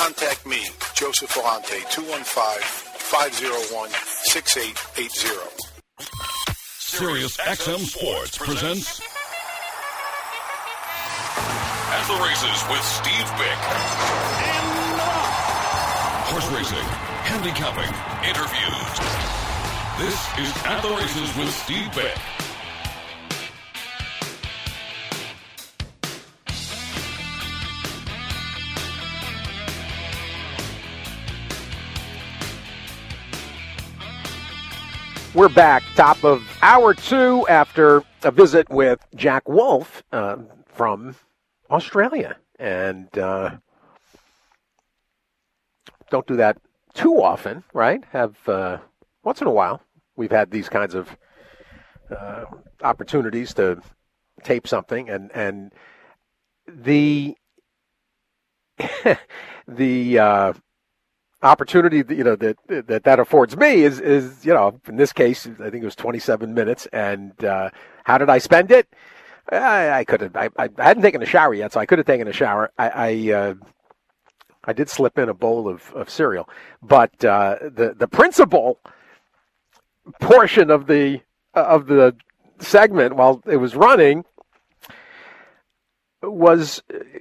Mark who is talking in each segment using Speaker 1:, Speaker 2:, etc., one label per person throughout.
Speaker 1: contact me, Joseph Volante, 215-501-6880.
Speaker 2: Sirius XM Sports presents At the Races with Steve Bick. Horse racing, handicapping, interviews. This is At the Races with Steve Bick.
Speaker 3: We're back, top of hour two, after a visit with Jack Wolf from Australia. And don't do that too often, right? Have once in a while, we've had these kinds of opportunities to tape something. And the the opportunity that affords me is in this case I think it was 27 minutes, and how did I spend it? I hadn't taken a shower yet, so I could have taken a shower. I did slip in a bowl of cereal, but the principal portion of the segment while it was running was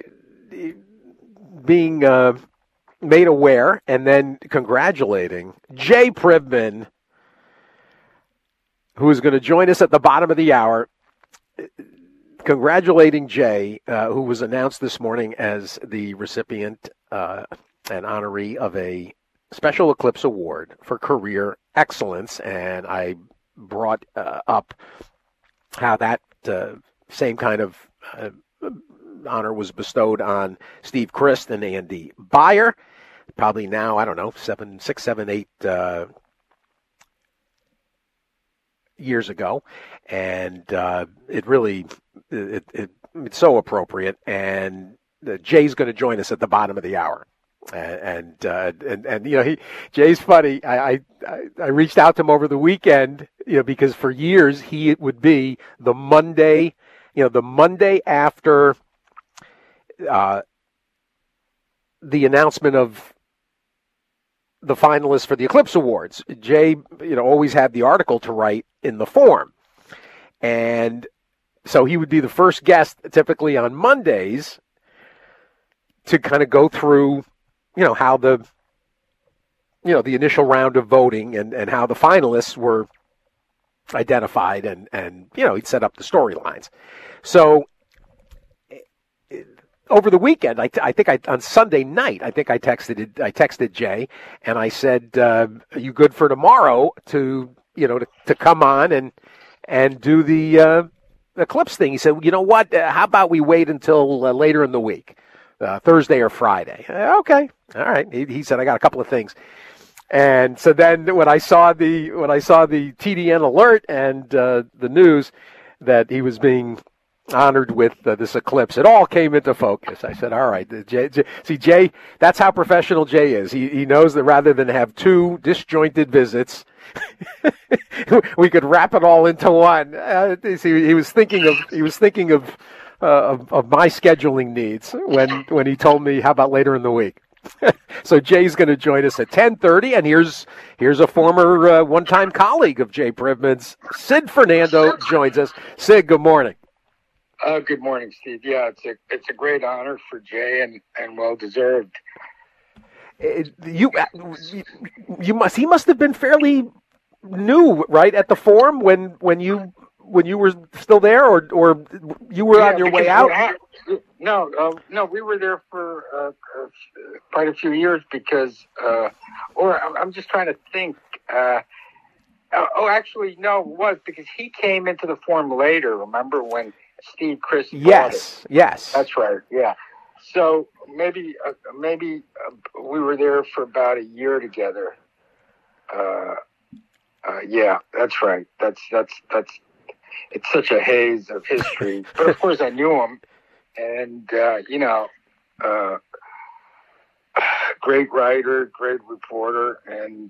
Speaker 3: being made aware and then congratulating Jay Privman, who is going to join us at the bottom of the hour. Congratulating Jay, who was announced this morning as the recipient and honoree of a Special Eclipse Award for Career Excellence. And I brought up how that same kind of honor was bestowed on Steve Christ and Andy Beyer. Probably now, I don't know, 6, 7, 8 years ago. And it really, it's so appropriate. And Jay's going to join us at the bottom of the hour. And Jay's funny. I reached out to him over the weekend, because for years he would be the Monday after the announcement of the finalists for the Eclipse Awards. Jay, always had the article to write in the Form. And so he would be the first guest typically on Mondays to kind of go through, how the initial round of voting and how the finalists were identified and he'd set up the storylines. So over the weekend, on Sunday night, I texted Jay and I said, "Are you good for tomorrow to come on and do the Eclipse thing?" He said, "You know what? How about we wait until later in the week, Thursday or Friday?" Okay, all right. He said, "I got a couple of things." And so then when I saw the TDN alert and the news that he was being honored with this eclipse, it all came into focus. I said, all right, Jay, that's how professional Jay is. He knows that rather than have two disjointed visits, we could wrap it all into one. He was thinking of my scheduling needs when he told me, how about later in the week? So Jay's going to join us at 10:30, and here's a former one-time colleague of Jay Privman's, Sid Fernando, joins us. Sid, good morning.
Speaker 4: Good morning, Steve. Yeah, it's a great honor for Jay and well deserved.
Speaker 3: He must have been fairly new, right, at the Forum when you were still there, or you were on your way out.
Speaker 4: No, we were there for quite a few years because, or I'm just trying to think. Actually, no, it was because he came into the Forum later. Remember when Steve Christ?
Speaker 3: Yes,
Speaker 4: that's right. Yeah, so maybe we were there for about a year together. Yeah, that's right. That's it's such a haze of history, but of course I knew him, and great writer, great reporter, and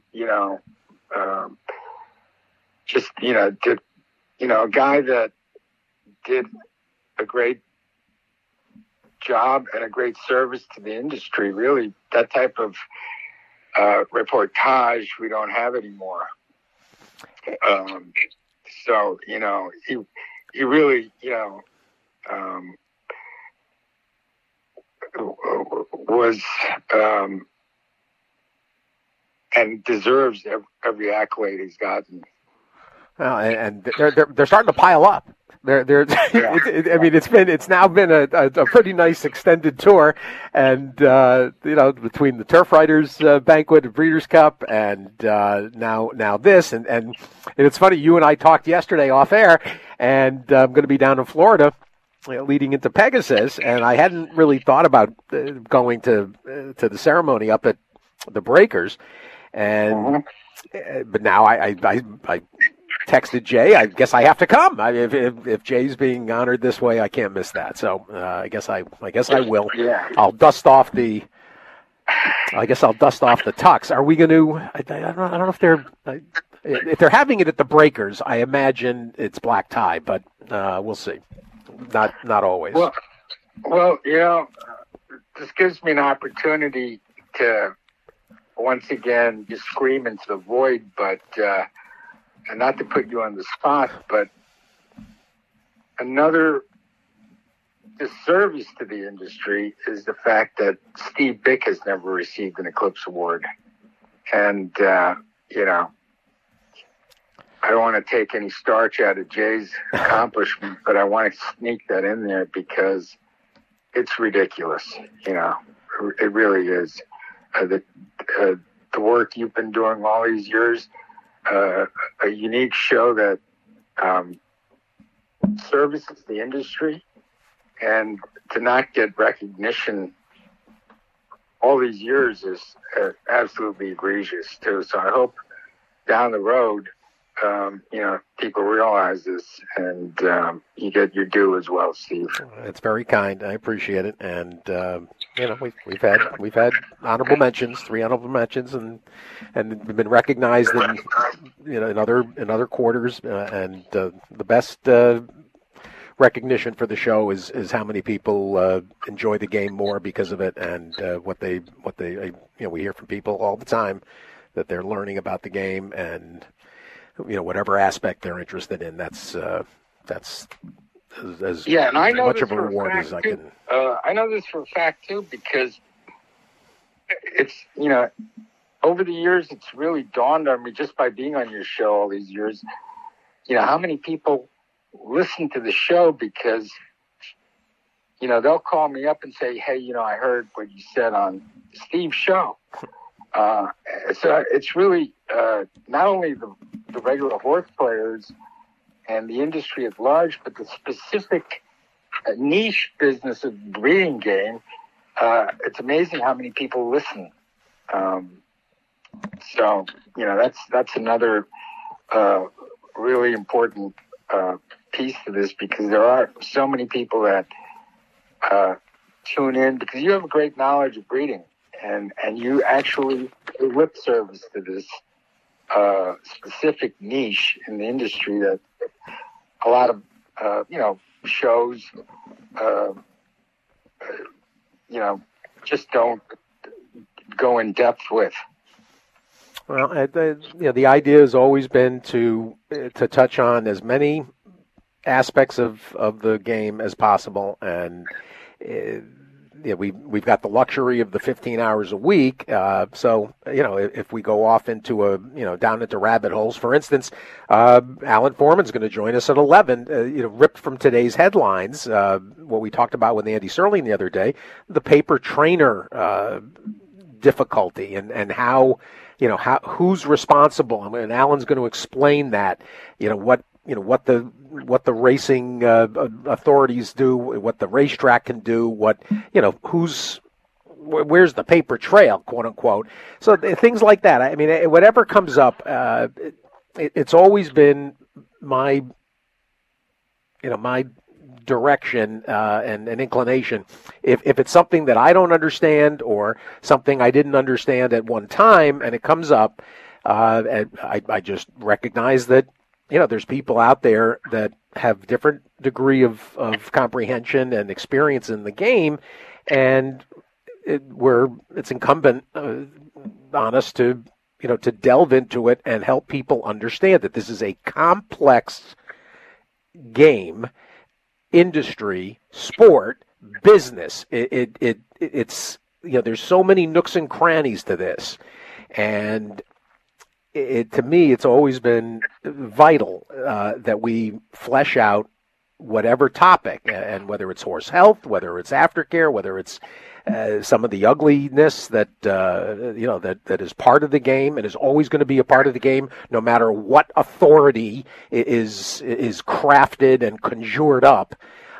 Speaker 4: a guy that did a great job and a great service to the industry. Really, that type of reportage we don't have anymore. So, you know, he really, you know, was and deserves every accolade he's gotten.
Speaker 3: Well, and they're starting to pile up. They're
Speaker 4: Yeah.
Speaker 3: I mean, it's now been a pretty nice extended tour, and you know, between the Turf Riders banquet and Breeders' Cup, and now this, and it's funny. You and I talked yesterday off air, and I'm going to be down in Florida leading into Pegasus, and I hadn't really thought about going to the ceremony up at the Breakers, and but now I texted Jay. I guess I have to come. If Jay's being honored this way, I can't miss that. So I guess I will.
Speaker 4: Yeah.
Speaker 3: I'll dust off the tux. Are we going to? I don't know if they're having it at the Breakers. I imagine it's black tie, but we'll see. Not always.
Speaker 4: Well, you know, this gives me an opportunity to once again just scream into the void, but. And not to put you on the spot, but another disservice to the industry is the fact that Steve Bick has never received an Eclipse Award. And, you know, I don't want to take any starch out of Jay's accomplishment, but I want to sneak that in there because it's ridiculous. You know, it really is. The work you've been doing all these years, a unique show that services the industry, and to not get recognition all these years is absolutely egregious too. So I hope down the road, you know, people realize this, and you get your due as well, Steve.
Speaker 3: It's very kind. I appreciate it, and you know, we've had honorable mentions, 3 honorable mentions, and we've been recognized in, you know, in other quarters, and the best recognition for the show is how many people enjoy the game more because of it, and what they you know, we hear from people all the time that they're learning about the game, and you know, whatever aspect they're interested in, that's as
Speaker 4: yeah, and I know
Speaker 3: much
Speaker 4: this
Speaker 3: of a
Speaker 4: for
Speaker 3: reward
Speaker 4: fact
Speaker 3: as I
Speaker 4: too.
Speaker 3: can.
Speaker 4: I know this for a fact too, because it's, you know, over the years, it's really dawned on me just by being on your show all these years, you know, how many people listen to the show because, you know, they'll call me up and say, hey, you know, I heard what you said on Steve's show. So it's really not only the regular horse players and the industry at large, but the specific niche business of the breeding game. It's amazing how many people listen. So, you know, that's another really important piece to this, because there are so many people that tune in because you have a great knowledge of breeding, and you actually do lip service to this specific niche in the industry that a lot of you know, shows you know, just don't go in depth with.
Speaker 3: Well, you know, the idea has always been to touch on as many aspects of the game as possible, and yeah, we've got the luxury of the 15 hours a week. So, you know, if we go off into down into rabbit holes, for instance, Alan Foreman's going to join us at 11. You know, ripped from today's headlines, what we talked about with Andy Serling the other day, the paper trainer difficulty, and how, you know, who's responsible. I mean, Alan's going to explain that. You know what the racing authorities do, what the racetrack can do, what, you know, where's the paper trail, quote unquote. So things like that. I mean, whatever comes up, it's always been my direction and inclination. If it's something that I don't understand or something I didn't understand at one time and it comes up, I just recognize that, you know, there's people out there that have different degree of comprehension and experience in the game, and it's incumbent on us to delve into it and help people understand that this is a complex game, industry, sport, business. It's there's so many nooks and crannies to this, and to me, it's always been vital that we flesh out whatever topic, and whether it's horse health, whether it's aftercare, whether it's some of the ugliness that that is part of the game and is always going to be a part of the game, no matter what authority is crafted and conjured up.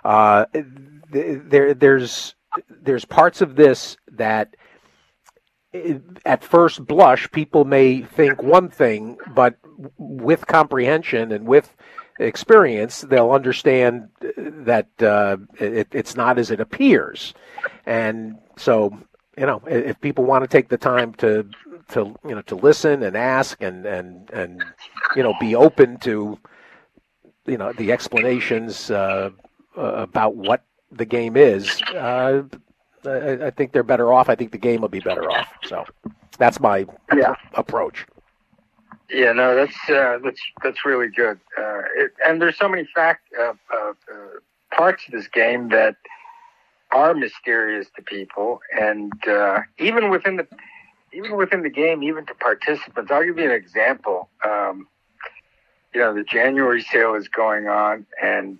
Speaker 3: There's parts of this that, at first blush, people may think one thing, but with comprehension and with experience, they'll understand that it's not as it appears. And so, if people want to take the time to listen and ask and be open to the explanations about what the game is, I think they're better off. I think the game will be better off. So that's my approach.
Speaker 4: Yeah, no, that's really good. And there's so many parts of this game that are mysterious to people, and even within the game, even to participants. I'll give you an example. The January sale is going on, and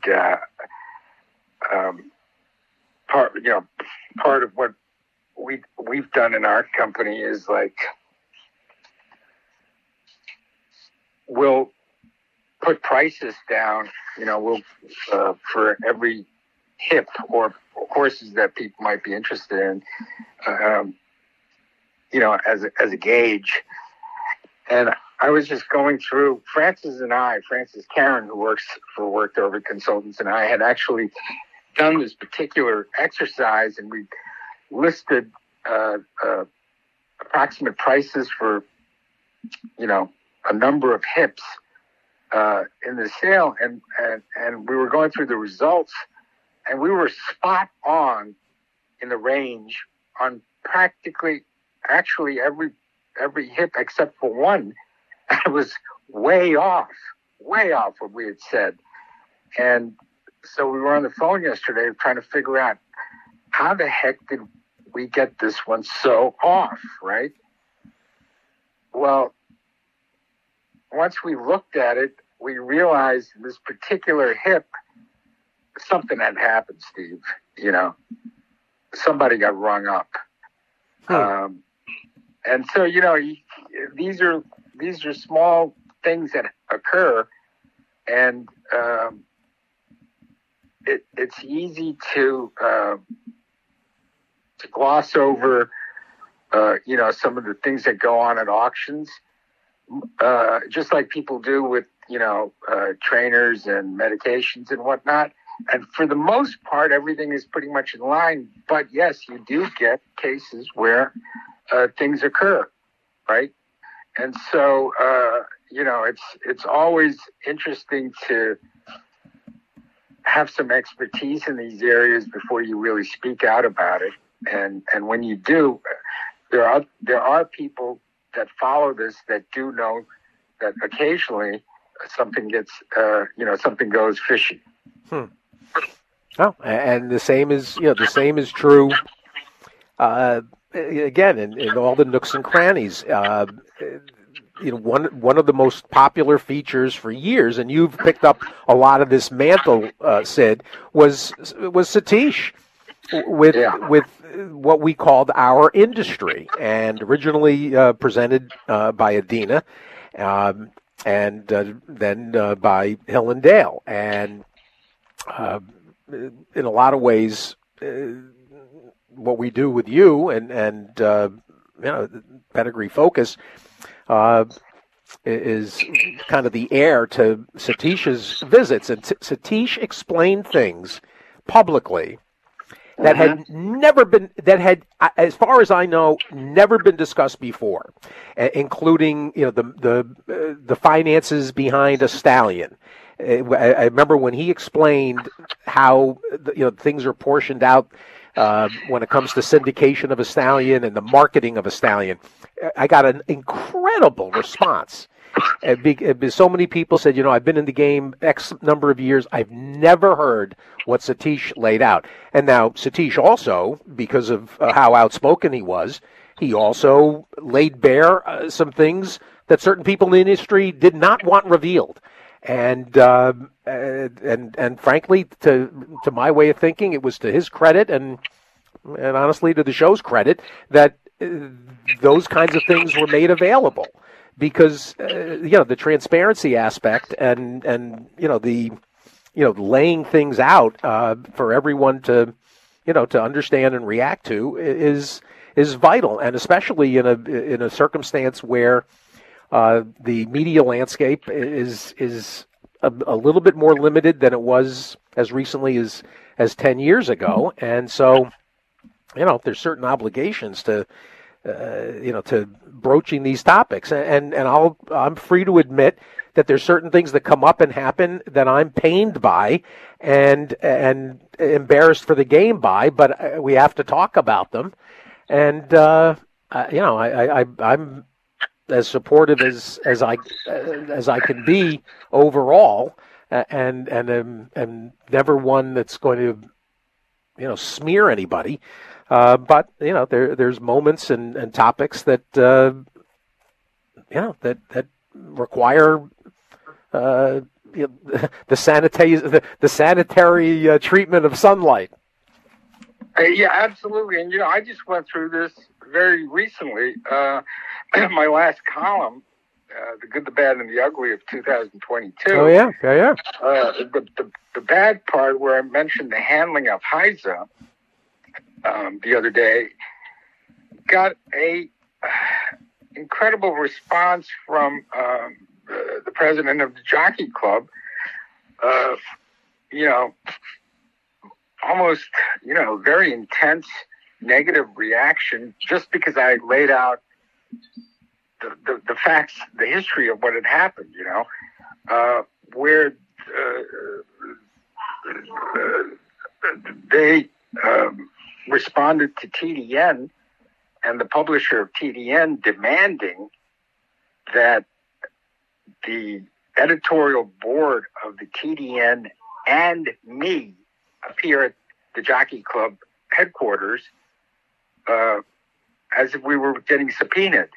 Speaker 4: part of what we've done in our company is we'll put prices down, we'll for every hip or horses that people might be interested in, as a gauge. And I was just going through, Francis Karen, who works for Worked-Over Consultants, and I had actually done this particular exercise, and we listed approximate prices for, a number of hips in the sale, and we were going through the results, and we were spot on in the range on practically, actually every hip except for one. I was way off what we had said. And so we were on the phone yesterday trying to figure out how the heck did we get this one so off, right? Well, once we looked at it, we realized this particular hip, something had happened, Steve. Somebody got rung up. And so, these are small things that occur, and it's easy to gloss over, some of the things that go on at auctions, just like people do with, trainers and medications and whatnot. And for the most part, everything is pretty much in line. But yes, you do get cases where things occur, right? And so, it's always interesting to have some expertise in these areas before you really speak out about it. And when you do, there are people that follow this that do know that occasionally something gets, something goes fishy.
Speaker 3: Oh, and the same is true. Again, in all the nooks and crannies. One of the most popular features for years, and you've picked up a lot of this mantle, Sid, was Satish with what we called our industry, and originally presented by Adina, and then by Hill and Dale, and in a lot of ways, what we do with you and Pedigree Focus is kind of the heir to Satish's visits. And Satish explained things publicly that had never been, as far as I know, never been discussed before, including the finances behind a stallion, I remember when he explained how things are portioned out when it comes to syndication of a stallion and the marketing of a stallion. I got an incredible response. So many people said, I've been in the game X number of years. I've never heard what Satish laid out. And now Satish also, because of how outspoken he also laid bare some things that certain people in the industry did not want revealed. And frankly, to my way of thinking, it was to his credit and honestly to the show's credit that those kinds of things were made available. Because the transparency aspect and the laying things out for everyone to understand and react to is vital, and especially in a circumstance where the media landscape is a little bit more limited than it was as recently as 10 years ago, and so there's certain obligations to broaching these topics, and I'm free to admit that there's certain things that come up and happen that I'm pained by and embarrassed for the game by, but we have to talk about them, and I'm as supportive as I can be overall, and am never one that's going to smear anybody. But there's moments and topics that that require the sanitary treatment of sunlight.
Speaker 4: Yeah, absolutely. And I just went through this very recently. My last column, "The Good, the Bad, and the Ugly" of 2022.
Speaker 3: Oh yeah.
Speaker 4: The bad part, where I mentioned the handling of Heiza the other day, got a incredible response from the president of the Jockey Club. Almost very intense negative reaction, just because I laid out the facts, the history of what had happened. Where they responded to TDN and the publisher of TDN demanding that the editorial board of the TDN and me appear at the Jockey Club headquarters as if we were getting subpoenaed.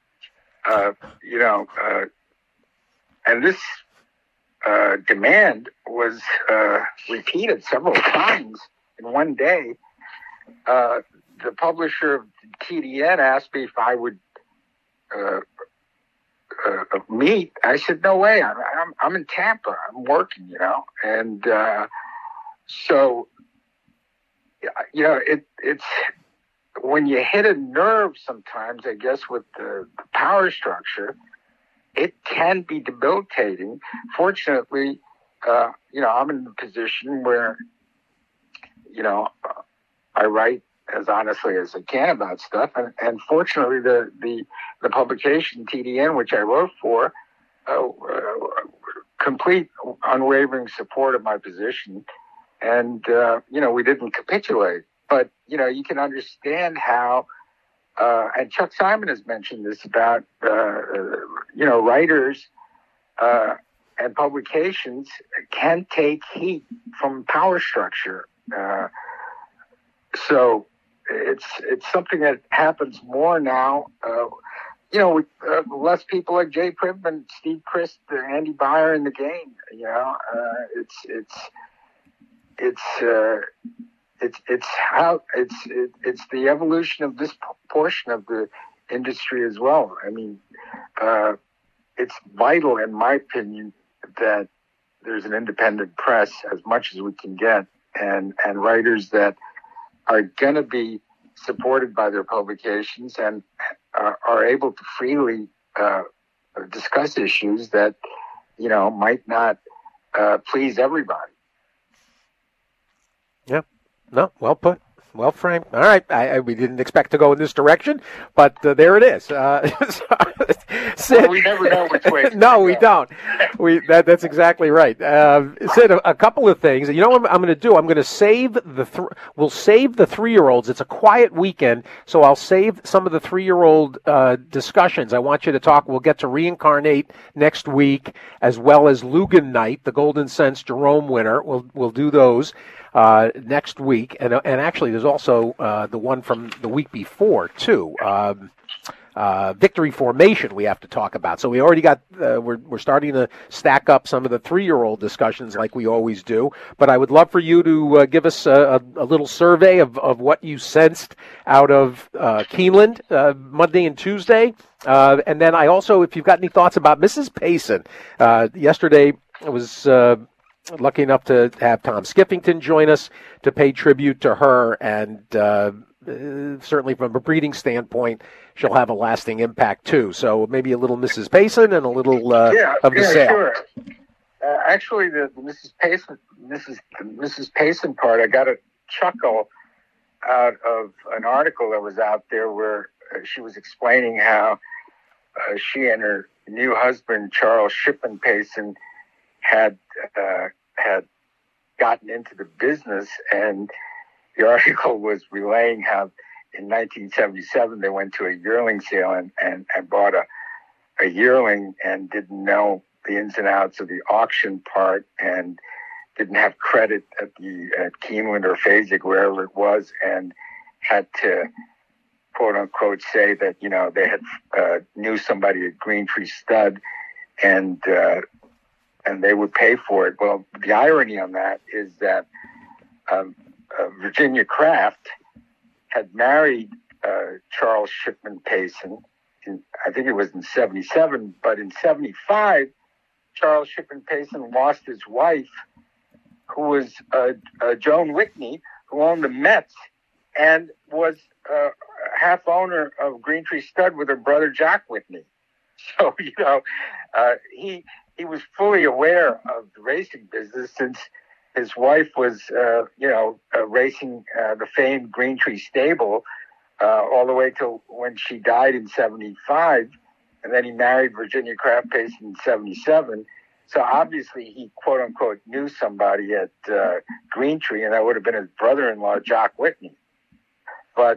Speaker 4: And this demand was repeated several times in one day. The publisher of TDN asked me if I would meet. I said, "No way. I'm in Tampa. I'm working, And so, it's when you hit a nerve sometimes, I guess, with the power structure, it can be debilitating. Fortunately, I'm in the position where, I write as honestly as I can about stuff. And fortunately, the publication, TDN, which I wrote for, complete unwavering support of my position. And, we didn't capitulate. But, you can understand how, and Chuck Simon has mentioned this about, writers and publications can take heat from power structure. So it's something that happens more now. With less people like Jay Privman, Steve Christ, Andy Beyer in the game. It's the evolution of this portion of the industry as well. I mean, it's vital, in my opinion, that there's an independent press as much as we can get, and writers that are going to be supported by their publications and are able to freely discuss issues that, might not please everybody.
Speaker 3: Yeah. No, well put. Well, Frank, all right. We didn't expect to go in this direction, but there it is. Sid,
Speaker 4: well, we never know which way.
Speaker 3: No, we don't. That's exactly right. Sid, a couple of things. You know what I'm going to do? I'm going to save we'll save the 3-year-olds. It's a quiet weekend, so I'll save some of the 3-year-old discussions. I want you to talk. We'll get to Reincarnate next week, as well as Lugan Night, the Golden Sense Jerome winner. We'll do those next week, and actually there's also the one from the week before too. Victory Formation we have to talk about. So we already got we're starting to stack up some of the 3-year-old discussions like we always do. But I would love for you to give us a little survey of what you sensed out of Keeneland Monday and Tuesday, and then I also, if you've got any thoughts about Mrs. Payson. Yesterday was lucky enough to have Tom Skiffington join us to pay tribute to her, and certainly from a breeding standpoint, she'll have a lasting impact too. So maybe a little Mrs. Payson and a little of the sale.
Speaker 4: Sure. Actually, the Mrs. Payson part, I got a chuckle out of an article that was out there where she was explaining how she and her new husband, Charles Shipman Payson, had gotten into the business, and the article was relaying how in 1977 they went to a yearling sale and bought a yearling and didn't know the ins and outs of the auction part and didn't have credit at Keeneland or Fasig, wherever it was, and had to quote unquote say that they had knew somebody at Green Tree Stud and they would pay for it. Well, the irony on that is that Virginia Kraft had married Charles Shipman Payson. I think it was in 77, but in 75, Charles Shipman Payson lost his wife, who was Joan Whitney, who owned the Mets and was half owner of Green Tree Stud with her brother Jack Whitney. So, he was fully aware of the racing business since his wife was, racing the famed Green Tree Stable all the way till when she died in 75. And then he married Virginia Kraft Payson in 77. So obviously he, quote unquote, knew somebody at Green Tree, and that would have been his brother-in-law, Jock Whitney. But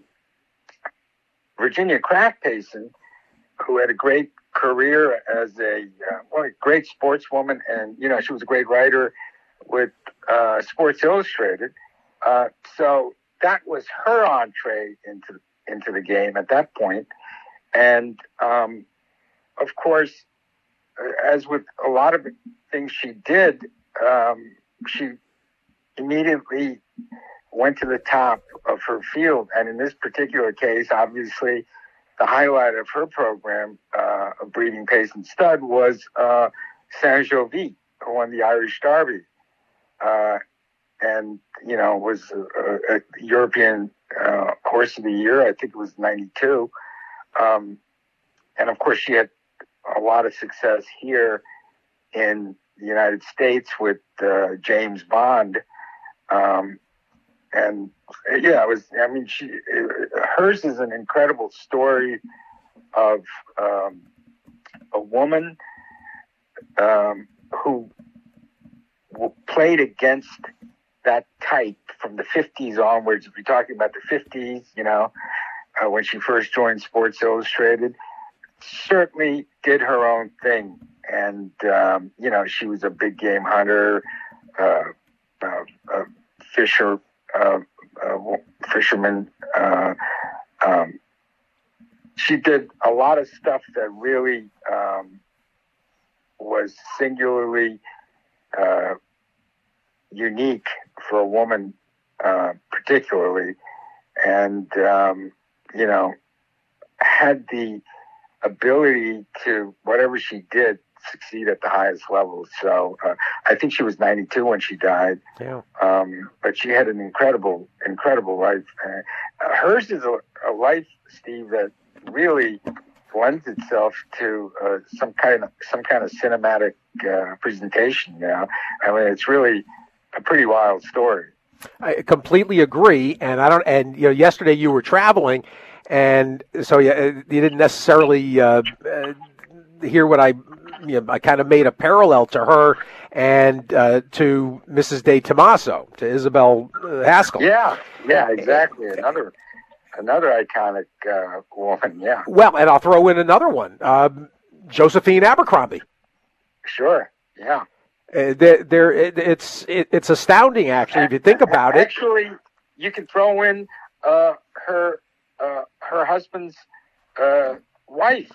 Speaker 4: Virginia Kraft Payson, who had a great career as a great sportswoman, and she was a great writer with Sports Illustrated. So that was her entree into the game at that point. And of course, as with a lot of things she did, she immediately went to the top of her field. And in this particular case, obviously, the highlight of her program of breeding Payson Stud was Saint-Jovie, who won the Irish Derby. And, was a European Horse of the Year. I think it was 92. And, of course, she had a lot of success here in the United States with James Bond. Hers is an incredible story of a woman who played against that type from the 50s onwards. If you're talking about the 50s, when she first joined Sports Illustrated, certainly did her own thing. And, she was a big game hunter, fisherman. She did a lot of stuff that really was singularly unique for a woman, particularly, and had the ability to, whatever she did, succeed at the highest level. So I think she was 92 when she died.
Speaker 3: Yeah.
Speaker 4: But she had an incredible life. Hers is a life, Steve, that really lends itself to some kind of cinematic presentation. I mean, it's really a pretty wild story.
Speaker 3: I completely agree, and I don't. And yesterday you were traveling, and so you didn't necessarily hear what I kind of made a parallel to her and to Mrs. De Tomaso, to Isabel Haskell.
Speaker 4: Yeah, exactly. Another iconic woman. Yeah.
Speaker 3: Well, and I'll throw in another one, Josephine Abercrombie.
Speaker 4: Sure. Yeah.
Speaker 3: It's astounding, actually, if you think about it.
Speaker 4: Actually, you can throw in her husband's wife,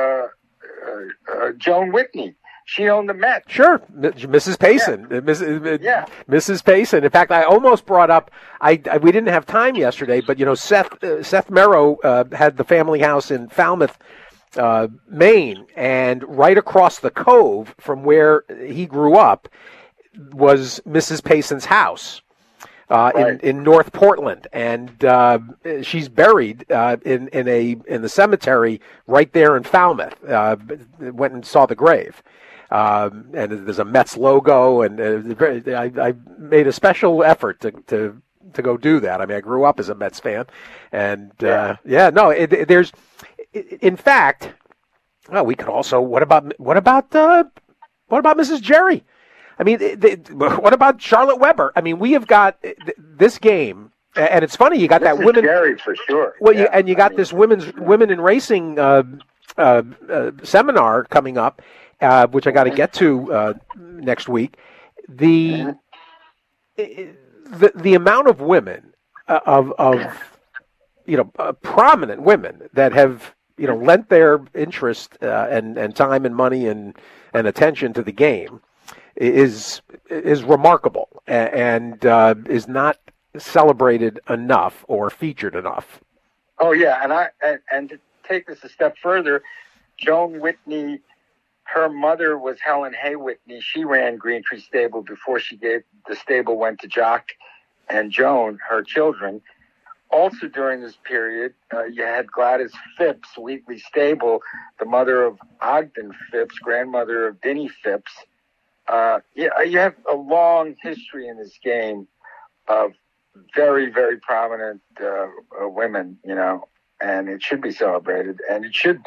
Speaker 4: Joan Whitney. She owned the Met.
Speaker 3: Sure, Mrs. Payson.
Speaker 4: Yeah.
Speaker 3: Mrs. Payson. In fact, I almost brought up. We didn't have time yesterday, but Seth Merrow had the family house in Falmouth, Maine, and right across the cove from where he grew up was Mrs. Payson's house in North Portland, and she's buried in the cemetery right there in Falmouth. Went and saw the grave. And there's a Mets logo, and I made a special effort to go do that. I mean, I grew up as a Mets fan, and there's, in fact, well, we could also. What about Mrs. Jerry? I mean, what about Charlotte Weber? I mean, we have got this game, and it's funny you got that women.
Speaker 4: Jerry for sure.
Speaker 3: Well, you got this women in racing seminar coming up. Which I got to get to next week. The amount of women prominent women that have lent their interest and time and money and attention to the game is remarkable and is not celebrated enough or featured enough.
Speaker 4: Oh yeah, and to take this a step further, Joan Whitney. Her mother was Helen Hay Whitney. She ran Green Tree Stable before the stable went to Jock and Joan, her children. Also during this period, you had Gladys Phipps, Wheatley Stable, the mother of Ogden Phipps, grandmother of Dinny Phipps. You have a long history in this game of very, very prominent women, and it should be celebrated, and it should.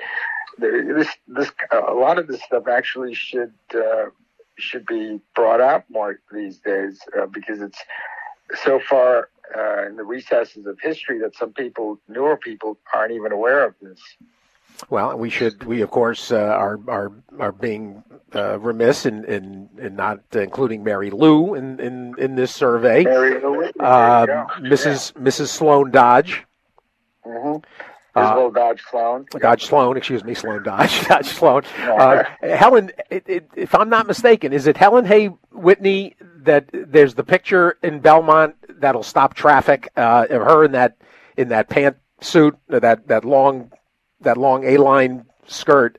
Speaker 4: A lot of this stuff actually should be brought out more these days because it's so far in the recesses of history that some newer people aren't even aware of this.
Speaker 3: Well, we of course are being remiss in not including Mary Lou in this survey.
Speaker 4: Mary Lou,
Speaker 3: Mrs. Sloan Dodge.
Speaker 4: Mm-hmm. Dodge Sloan.
Speaker 3: Dodge Sloan, excuse me, Sloan Dodge. Dodge Sloan. Helen, if I'm not mistaken, is it Helen Hay Whitney that there's the picture in Belmont that'll stop traffic of her in that pantsuit, that long A-line skirt,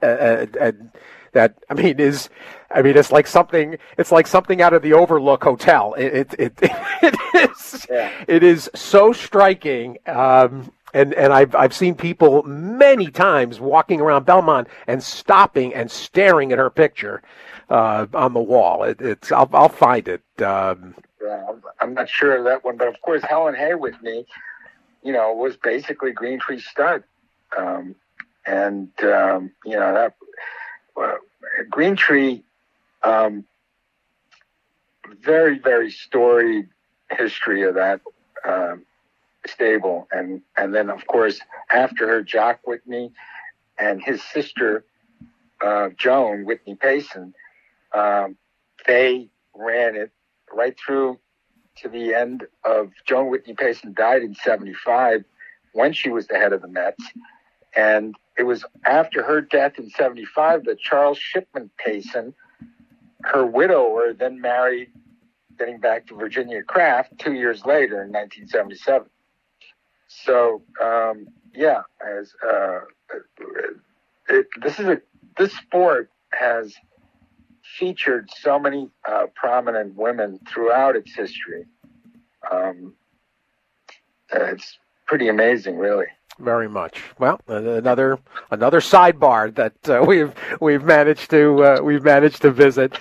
Speaker 3: it's like something out of the Overlook Hotel. It is so striking. And I've seen people many times walking around Belmont and stopping and staring at her picture on the wall. I'll find it.
Speaker 4: I'm not sure of that one, but of course Helen Hay Whitney, was basically Green Tree stud, that Green Tree, very, very storied history of that. Stable, and then of course after her, Jock Whitney and his sister Joan Whitney Payson, they ran it right through to the end of. Joan Whitney Payson died in 1975 when she was the head of the Mets, and it was after her death in 1975 that Charles Shipman Payson, her widower, then married, getting back to Virginia Kraft 2 years later in 1977. So, this sport has featured so many prominent women throughout its history. pretty amazing, really.
Speaker 3: Very much. Well, another sidebar that we've managed to visit.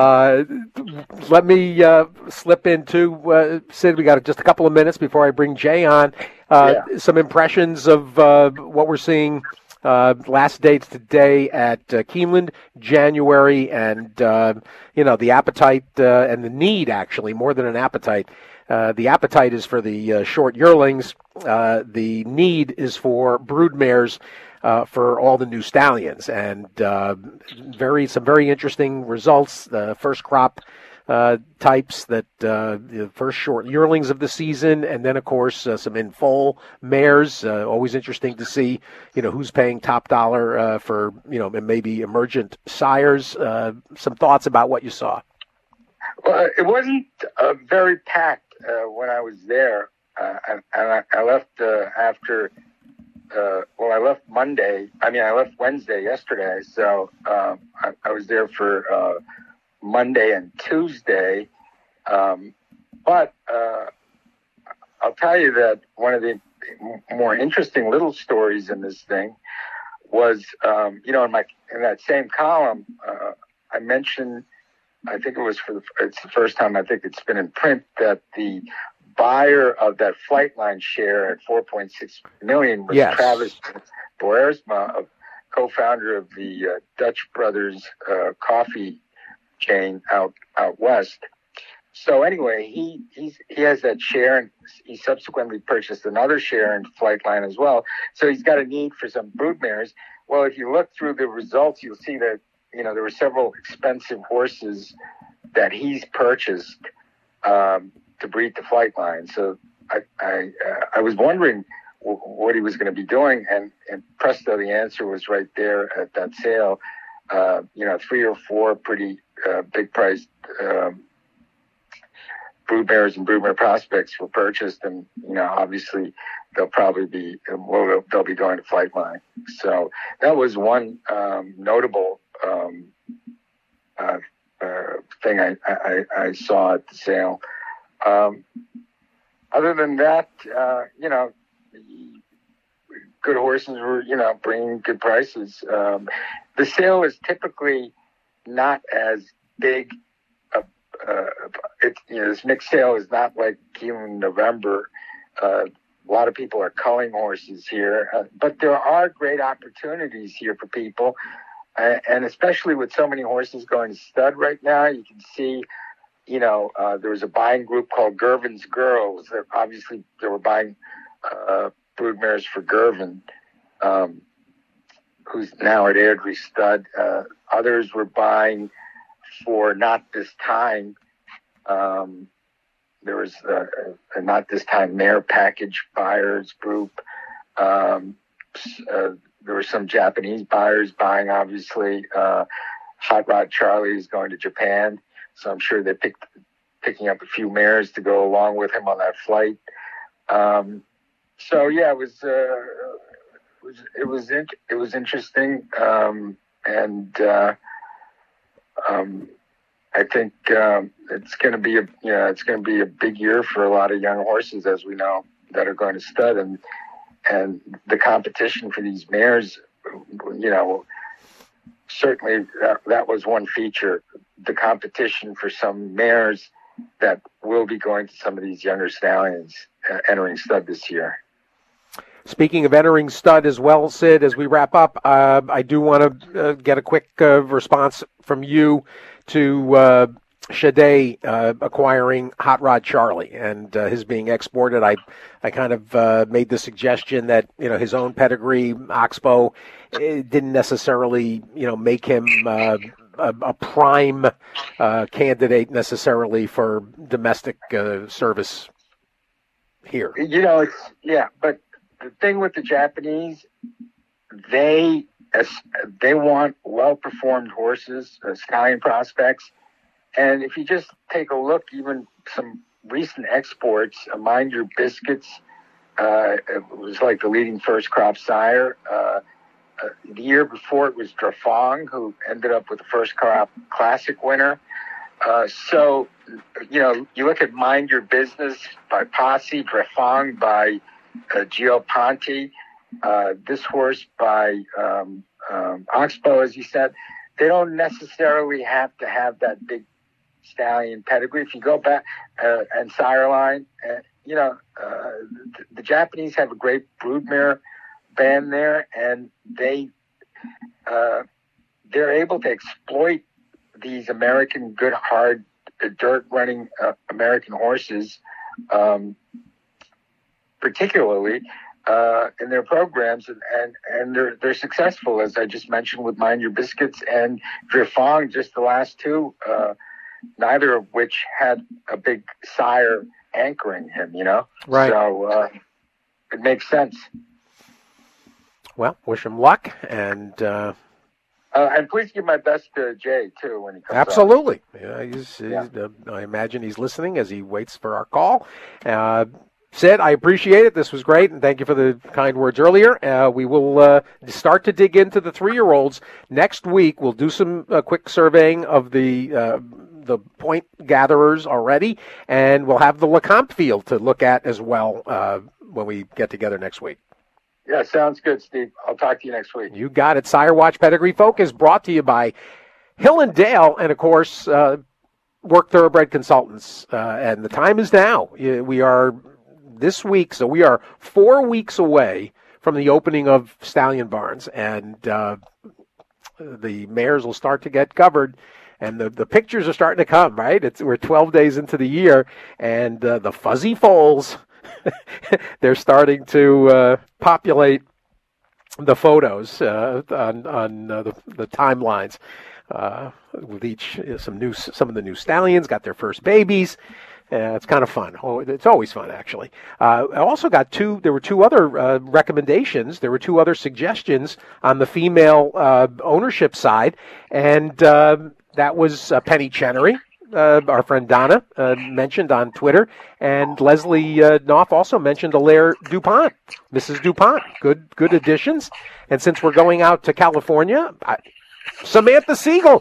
Speaker 3: Let me slip into Sid. We got just a couple of minutes before I bring Jay on. Some impressions of what we're seeing. Last dates today at Keeneland, January, and the appetite and the need, actually, more than an appetite. The appetite is for the short yearlings. The need is for broodmares for all the new stallions, and some very interesting results. The first crop types that the first short yearlings of the season, and then of course some in foal mares. Always interesting to see who's paying top dollar for maybe emergent sires. Some thoughts about what you saw.
Speaker 4: Well, it wasn't very packed when I was there, and I left after. I left Monday. I left Wednesday yesterday, so I was there for Monday and Tuesday. But I'll tell you that one of the more interesting little stories in this thing was, in that same column, I mentioned. I think it's the first time I think it's been in print that the buyer of that Flightline share at $4.6 million was Travis Boersma, co-founder of the Dutch Brothers coffee chain out west. So anyway, he has that share, and he subsequently purchased another share in Flightline as well. So he's got a need for some broodmares. Well, if you look through the results, you'll see that there were several expensive horses that he's purchased to breed the Flightline. So I was wondering what he was going to be doing, and presto, the answer was right there at that sale. 3 or 4 pretty big priced broodmares and broodmare prospects were purchased, and obviously they'll probably be they'll be going to Flightline. So that was one notable thing I saw at the sale. Other than that, good horses were, bringing good prices. The sale is typically not as big. This mixed sale is not like Keeneland November. A lot of people are culling horses here, but there are great opportunities here for people. And especially with so many horses going to stud right now, you can see, there was a buying group called Gervin's Girls. They were buying broodmares for Gervin, who's now at Airdrie Stud. Others were buying for Not This Time. There was a Not This Time mare package buyers group. There were some Japanese buyers buying, obviously. Hot Rod Charlie is going to Japan, so I'm sure they're picking up a few mares to go along with him on that flight. It was interesting, and I think it's going to be a big year for a lot of young horses, as we know, that are going to stud, and the competition for these mares, certainly that was one feature. The competition for some mares that will be going to some of these younger stallions entering stud this year.
Speaker 3: Speaking of entering stud as well, Sid, as we wrap up, I do want to get a quick response from you to Shade acquiring Hot Rod Charlie and his being exported. I kind of made the suggestion that his own pedigree, Oxbow, didn't necessarily make him a prime candidate necessarily for domestic service here.
Speaker 4: But the thing with the Japanese, they want well-performed horses, stallion prospects. And if you just take a look, even some recent exports, Mind Your Biscuits, it was like the leading first crop sire. The year before it was Drafong, who ended up with the first crop classic winner. You look at Mind Your Business by Posse, Drafong by Gio Ponte, this horse by Oxbow, as you said, they don't necessarily have to have that big stallion pedigree. If you go back and Sireline, the Japanese have a great broodmare band there, and they're able to exploit these American good hard dirt running American horses, particularly in their programs, and they're successful, as I just mentioned with Mind Your Biscuits and Drifong, just the last two, neither of which had a big sire anchoring him,
Speaker 3: Right.
Speaker 4: So it makes sense.
Speaker 3: Well, wish him luck, and
Speaker 4: please give my best to Jay too when he comes.
Speaker 3: absolutely. I imagine he's listening as he waits for our call. Sid, I appreciate it. This was great, and thank you for the kind words earlier. We will start to dig into the 3-year-olds next week. We'll do some quick surveying of the point gatherers already, and we'll have the Lecomte field to look at as well when we get together next week.
Speaker 4: Yeah, sounds good, Steve. I'll talk to you next week.
Speaker 3: You got it. Sire Watch Pedigree Focus brought to you by Hill and Dale, and of course, Work Thoroughbred Consultants. And the time is now. We are this week, so we are 4 weeks away from the opening of Stallion Barns, and the mares will start to get covered. And the pictures are starting to come, right? We're 12 days into the year, and the fuzzy foals, they're starting to populate the photos on the timelines with some of the new stallions got their first babies. It's kind of fun. It's always fun, actually. I also got there were two other recommendations. There were two other suggestions on the female ownership side, and that was Penny Chenery, our friend Donna mentioned on Twitter, and Leslie Knopf also mentioned Alaire DuPont, Mrs. DuPont. Good additions. And since we're going out to California, Samantha Siegel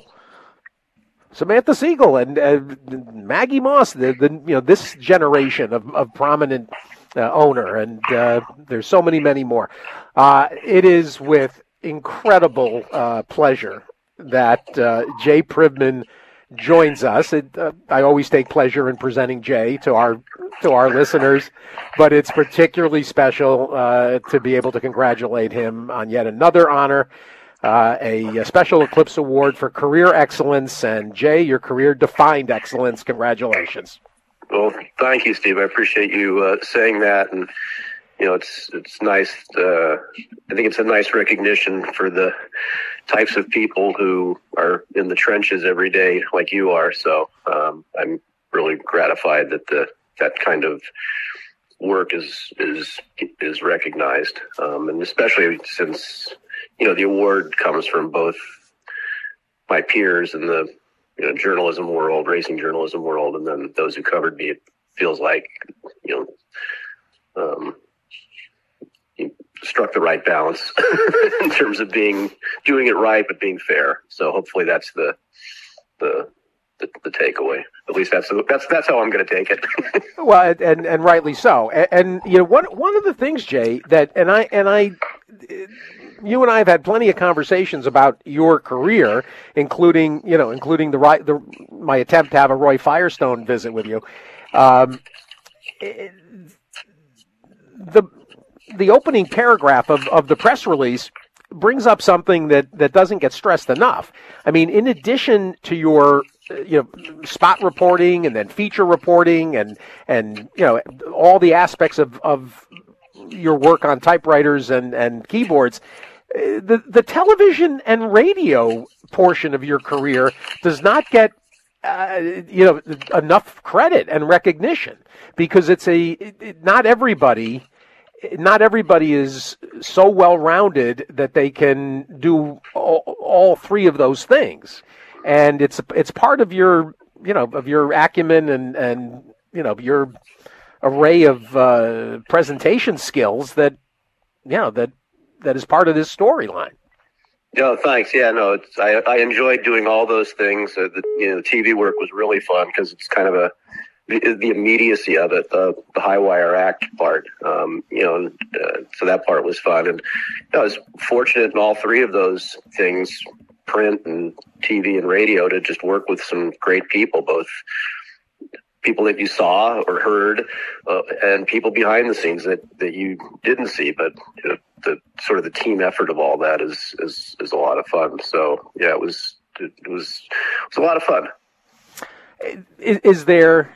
Speaker 3: and Maggie Moss, this generation of prominent owner, and there's so many more. It is with incredible pleasure that Jay Privman joins us. I always take pleasure in presenting Jay to our listeners, but it's particularly special to be able to congratulate him on yet another honor, a Special Eclipse Award for career excellence. And Jay, your career defined excellence. Congratulations.
Speaker 5: Well, thank you, Steve. I appreciate you saying that, and it's nice. I think it's a nice recognition for the types of people who are in the trenches every day, like you are. So I'm really gratified that that kind of work is recognized, and especially since the award comes from both my peers in the journalism world, racing journalism world, and then those who covered me. It feels like you struck the right balance in terms of doing it right but being fair. So hopefully that's the takeaway. At least that's how I'm going to take it.
Speaker 3: Well, and rightly so. And one of the things, Jay, that you and I have had plenty of conversations about your career, including my attempt to have a Roy Firestone visit with you. The opening paragraph of the press release brings up something that doesn't get stressed enough. I mean, in addition to your spot reporting and then feature reporting and all the aspects of your work on typewriters and keyboards, the television and radio portion of your career does not get enough credit and recognition, because not everybody is so well-rounded that they can do all three of those things, and it's part of your acumen and your array of presentation skills that is part of this storyline.
Speaker 5: No, thanks. Yeah, no, I enjoyed doing all those things. The TV work was really fun because it's kind of the immediacy of it, the high wire act part, so that part was fun. And I was fortunate in all three of those things, print and TV and radio, to just work with some great people, both people that you saw or heard, and people behind the scenes that you didn't see. But the sort of the team effort of all that is a lot of fun. So yeah, it was a lot of fun.
Speaker 3: Is there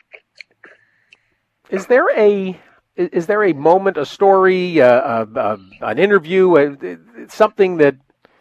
Speaker 3: a moment, a story, an interview, something that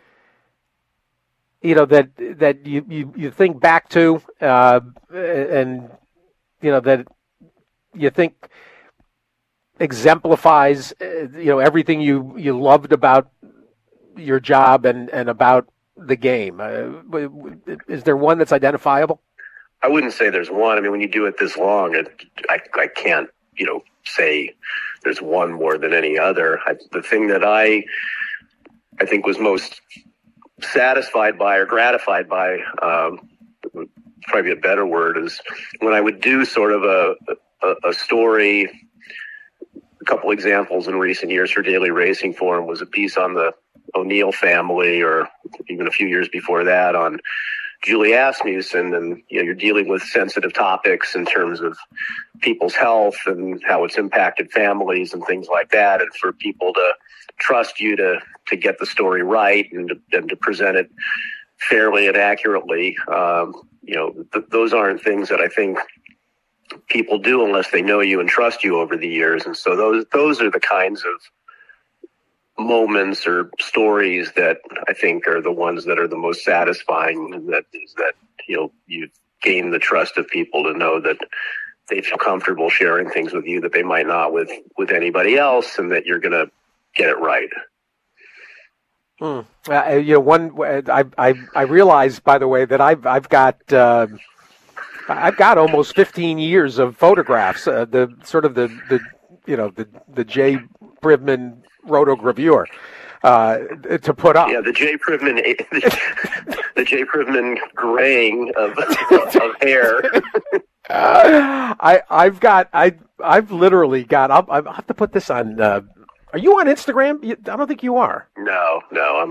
Speaker 3: that you think back to, and that you think exemplifies everything you loved about your job and about the game? Is there one that's identifiable?
Speaker 5: I wouldn't say there's one. I mean, when you do it this long, I can't, say there's one more than any other. The thing that I think was most satisfied by or gratified by, probably a better word, is when I would do sort of a story. A couple examples in recent years for Daily Racing Form was a piece on the O'Neill family, or even a few years before that on Julie Asmussen, and you're dealing with sensitive topics in terms of people's health and how it's impacted families and things like that, and for people to trust you to get the story right and to present it fairly and accurately. Those aren't things that I think people do unless they know you and trust you over the years. And so those are the kinds of moments or stories that I think are the ones that are the most satisfying, and that is that you've gained the trust of people to know that they feel comfortable sharing things with you that they might not with anybody else, and that you're going to get it right. I realize, by the way, that I've got almost 15 years of photographs. The Jay Privman rotogravure to put up. Yeah, the Jay Privman graying of hair. I've literally got. I'll have to put this on. Are you on Instagram? I don't think you are. No,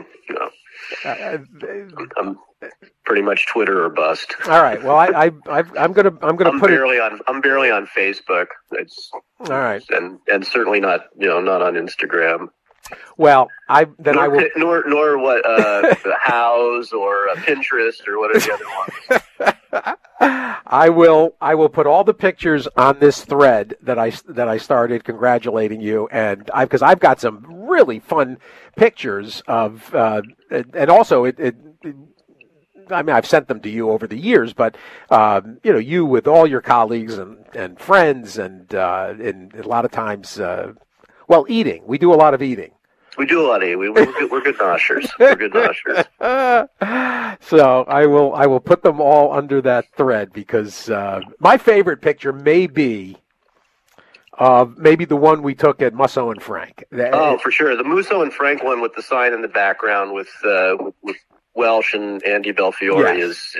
Speaker 5: I'm pretty much Twitter or bust.
Speaker 3: All right. Well, I'm gonna put it.
Speaker 5: I'm barely on Facebook. It's
Speaker 3: all right,
Speaker 5: and certainly not not on Instagram.
Speaker 3: Well, I will
Speaker 5: nor what House or Pinterest or whatever the other one.
Speaker 3: I will put all the pictures on this thread that I started congratulating you, and because I've got some really fun pictures of and also it I mean, I've sent them to you over the years, but you with all your colleagues and friends, and a lot of times, eating. We do a lot of eating.
Speaker 5: We do a lot of eating. We're good noshers. We're good noshers.
Speaker 3: So I will put them all under that thread, because my favorite picture may be maybe the one we took at Musso and Frank.
Speaker 5: Oh, for sure, the Musso and Frank one with the sign in the background with Welsh and Andy Belfiore.
Speaker 3: Yes.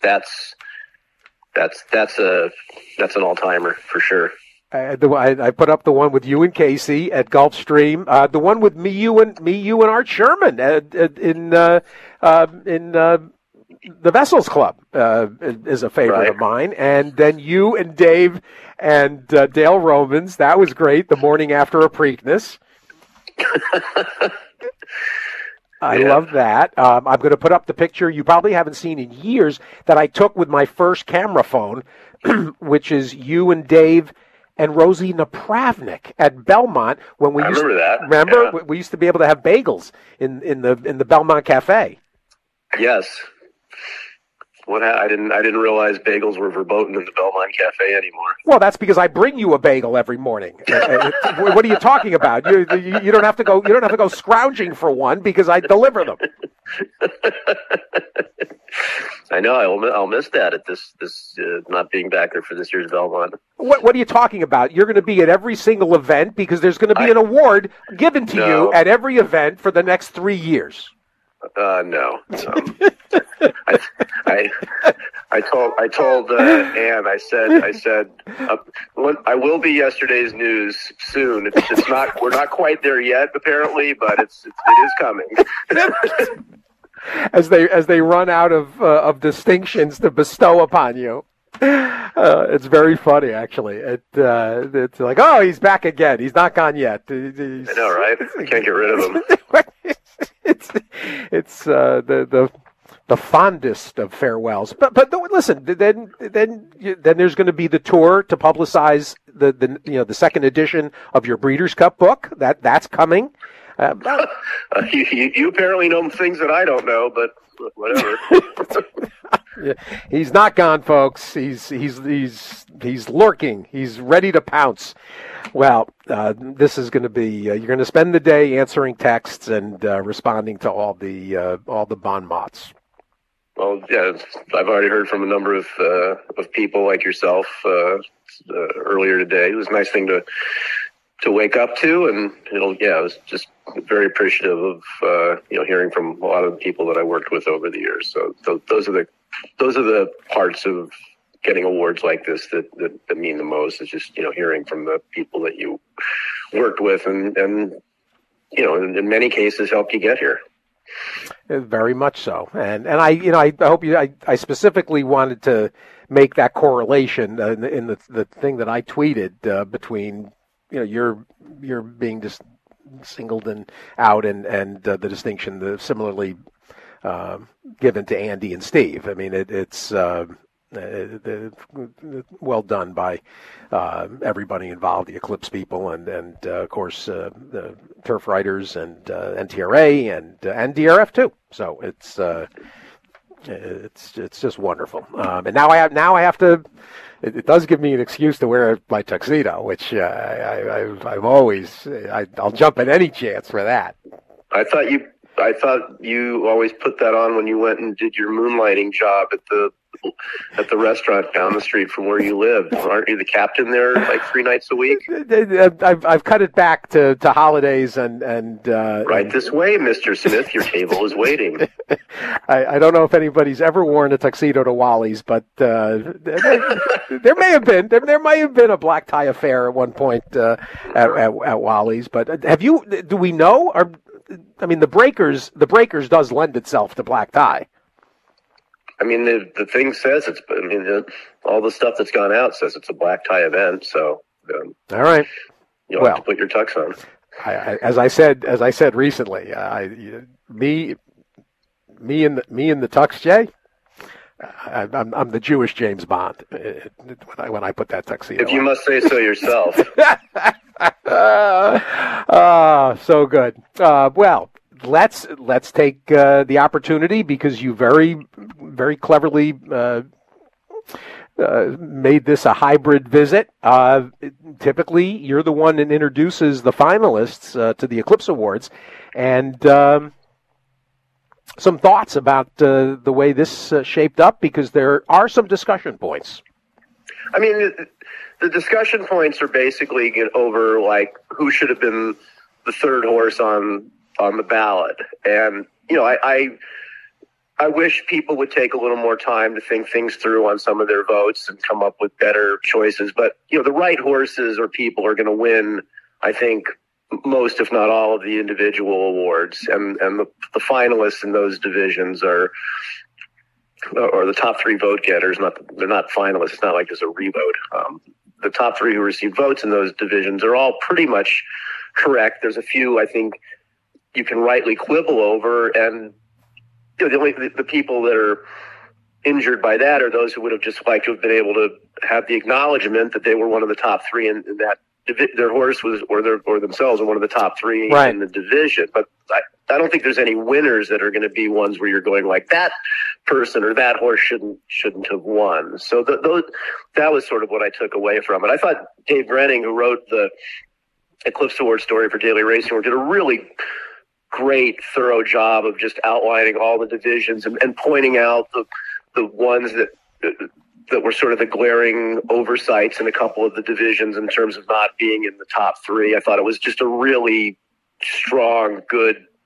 Speaker 5: That's an all-timer for sure.
Speaker 3: I put up the one with you and Casey at Gulfstream. The one with me, you, and Art Sherman in the Vessels Club is a favorite of mine. And then you and Dave and Dale Romans. That was great. The morning after a Preakness. I love that. I'm going to put up the picture you probably haven't seen in years that I took with my first camera phone, which is you and Dave and Rosie Napravnik at Belmont when we used
Speaker 5: remember that.
Speaker 3: Remember?
Speaker 5: Yeah.
Speaker 3: We used to be able to have bagels in the Belmont Cafe.
Speaker 5: Yes. I didn't realize bagels were verboten in the Belmont Cafe anymore.
Speaker 3: Well, that's because I bring you a bagel every morning. What are you talking about? You don't have to go. You don't have to go scrounging for one because I deliver them.
Speaker 5: I know. I'll miss that at this not being back there for this year's Belmont.
Speaker 3: What are you talking about? You're going to be at every single event because there's going to be an award given to you at every event for the next 3 years.
Speaker 5: No. I told Ann. I said, I will be yesterday's news soon. It's not. We're not quite there yet, apparently, but it is coming.
Speaker 3: As they run out of distinctions to bestow upon you. It's very funny, actually. It's like, oh, he's back again. He's not gone yet.
Speaker 5: I know, right? I can't get rid of him.
Speaker 3: It's the fondest of farewells. But listen, then there's going to be the tour to publicize the second edition of your Breeders' Cup book. That's coming.
Speaker 5: You apparently know things that I don't know, but whatever.
Speaker 3: Yeah, he's not gone, folks. He's lurking. He's ready to pounce. Well, this is going to be. You're going to spend the day answering texts and responding to all the bon mots.
Speaker 5: Well, yeah, I've already heard from a number of people like yourself earlier today. It was a nice thing to wake up to, and I was just very appreciative of hearing from a lot of the people that I worked with over the years. So those are the parts of getting awards like this that mean the most, is just hearing from the people that you worked with and in many cases helped you get here.
Speaker 3: Very much so, and I hope I specifically wanted to make that correlation in the thing that I tweeted between you're being just singled out and the distinction similarly given to Andy and Steve. I mean it's well done by everybody involved, the Eclipse people and of course the turf writers and NTRA and DRF too. So it's just wonderful. And now I have to. It does give me an excuse to wear my tuxedo, which I've always. I'll jump at any chance for that.
Speaker 5: I thought you always put that on when you went and did your moonlighting job at the restaurant down the street from where you lived. Aren't you the captain there like 3 nights a week?
Speaker 3: I've cut it back to holidays and
Speaker 5: right this way, Mr. Smith. Your table is waiting.
Speaker 3: I don't know if anybody's ever worn a tuxedo to Wally's, but there may have been a black tie affair at one point at Wally's. But do we know? The Breakers does lend itself to black tie.
Speaker 5: I mean, the thing says all the stuff that's gone out says it's a black tie event. So,
Speaker 3: all right,
Speaker 5: you'll have to put your tux on.
Speaker 3: As I said recently, me and the tux, Jay. I'm the Jewish James Bond when I put that tuxedo.
Speaker 5: If you must say so yourself.
Speaker 3: So good. Well. Let's take the opportunity, because you very, very cleverly made this a hybrid visit. Typically, you're the one that introduces the finalists to the Eclipse Awards, and some thoughts about the way this shaped up, because there are some discussion points.
Speaker 5: I mean, the discussion points are basically over like who should have been the third horse on the ballot. And, I wish people would take a little more time to think things through on some of their votes and come up with better choices. But, the right horses or people are going to win, I think, most, if not all, of the individual awards. And the finalists in those divisions or the top 3 vote getters, they're not finalists. It's not like there's a revote. The top 3 who receive votes in those divisions are all pretty much correct. There's a few, I think, you can rightly quibble over, and the people that are injured by that are those who would have just liked to have been able to have the acknowledgement that they were one of the top 3 in that their horse was or themselves are one of the top 3 in the division. But I don't think there's any winners that are going to be ones where you're going like that person or that horse shouldn't have won. So that was sort of what I took away from it. I thought Dave Brenning, who wrote the Eclipse Award story for Daily Racing, did a really great, thorough job of just outlining all the divisions and pointing out the ones that were sort of the glaring oversights in a couple of the divisions in terms of not being in the top 3. I thought it was just a really strong, good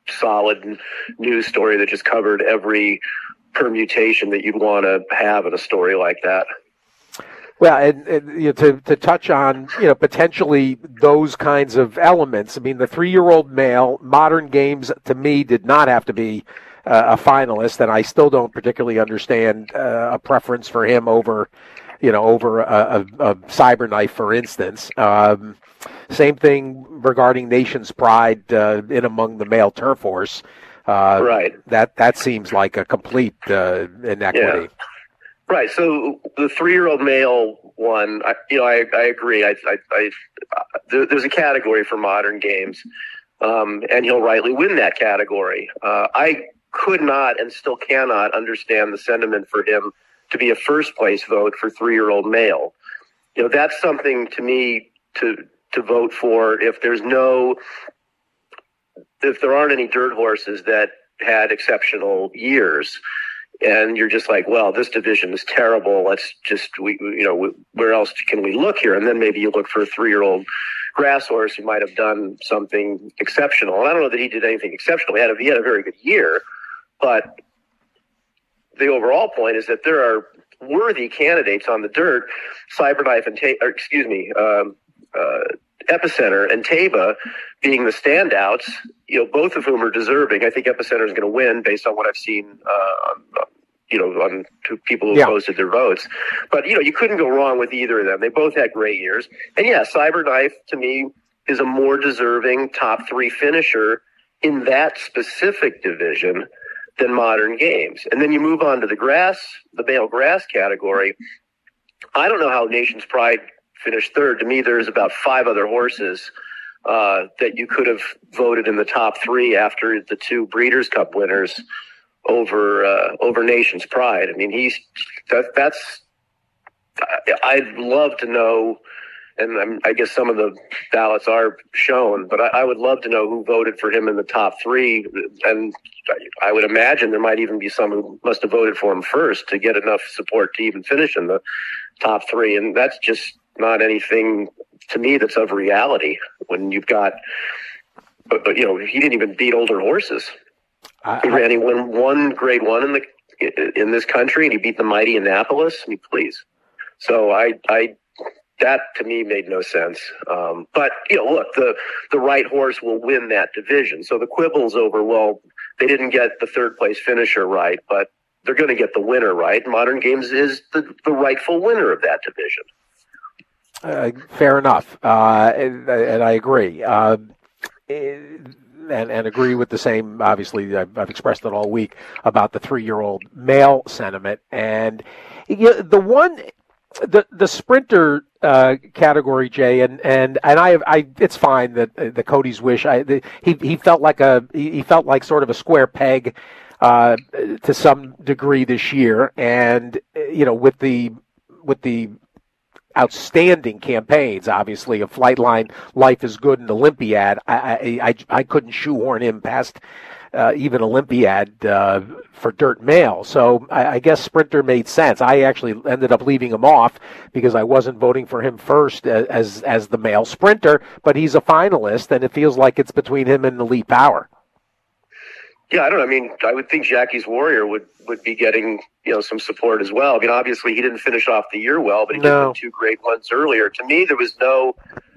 Speaker 5: solid news story that just covered every permutation that you'd want to have in a story like that.
Speaker 3: Well, and to touch on, potentially those kinds of elements. I mean, the 3-year-old male, Modern Games, to me, did not have to be a finalist, and I still don't particularly understand a preference for him over a Cyberknife, for instance. Same thing regarding Nation's Pride in among the male turf horse.
Speaker 5: Right.
Speaker 3: That seems like a complete inequity.
Speaker 5: Yeah. Right. So the 3-year-old male one, I agree. There's a category for Modern Games, and he'll rightly win that category. I could not and still cannot understand the sentiment for him to be a first place vote for 3-year-old male. That's something to me to vote for if there aren't any dirt horses that had exceptional years. And you're just like, well, this division is terrible. Let's just, where else can we look here? And then maybe you look for a 3-year-old grass horse who might have done something exceptional. And I don't know that he did anything exceptional. He had a very good year, but the overall point is that there are worthy candidates on the dirt. Cyberknife and Epicenter and Taiba being the standouts, both of whom are deserving. I think Epicenter is going to win based on what I've seen on people who posted their votes. But, you couldn't go wrong with either of them. They both had great years. And, Cyberknife, to me, is a more deserving top 3 finisher in that specific division than Modern Games. And then you move on to the male grass category. I don't know how Nation's Pride finished third. To me, there's about 5 other horses that you could have voted in the top 3 after the 2 Breeders' Cup winners over Nation's Pride. I mean, I'd love to know, and I guess some of the ballots are shown, but I would love to know who voted for him in the top 3. And I would imagine there might even be some who must have voted for him first to get enough support to even finish in the top 3. And that's just not anything to me that's of reality when you've got, he didn't even beat older horses. He won 1 Grade 1 in this country, and he beat the mighty Annapolis. I mean, please. So that to me made no sense. But look, the right horse will win that division. So the quibbles over, well, they didn't get the 3rd place finisher right, but they're going to get the winner right. Modern Games is the rightful winner of that division.
Speaker 3: Fair enough, and I agree, and agree with the same. Obviously, I've expressed it all week about the 3-year-old male sentiment, and the sprinter category, Jay, and I it's fine that the Cody's Wish. He felt like sort of a square peg to some degree this year, and with the outstanding campaigns, obviously, of Flightline, Life is Good, and Olympiad. I couldn't shoehorn him past even Olympiad for Dirt Male. So I guess Sprinter made sense. I actually ended up leaving him off because I wasn't voting for him first as the male sprinter, but he's a finalist, and it feels like it's between him and Elite Power.
Speaker 5: Yeah, I don't know. I mean, I would think Jackie's Warrior would be getting, some support as well. I mean, obviously he didn't finish off the year well, but he did win 2 Grade 1s earlier. To me, there was no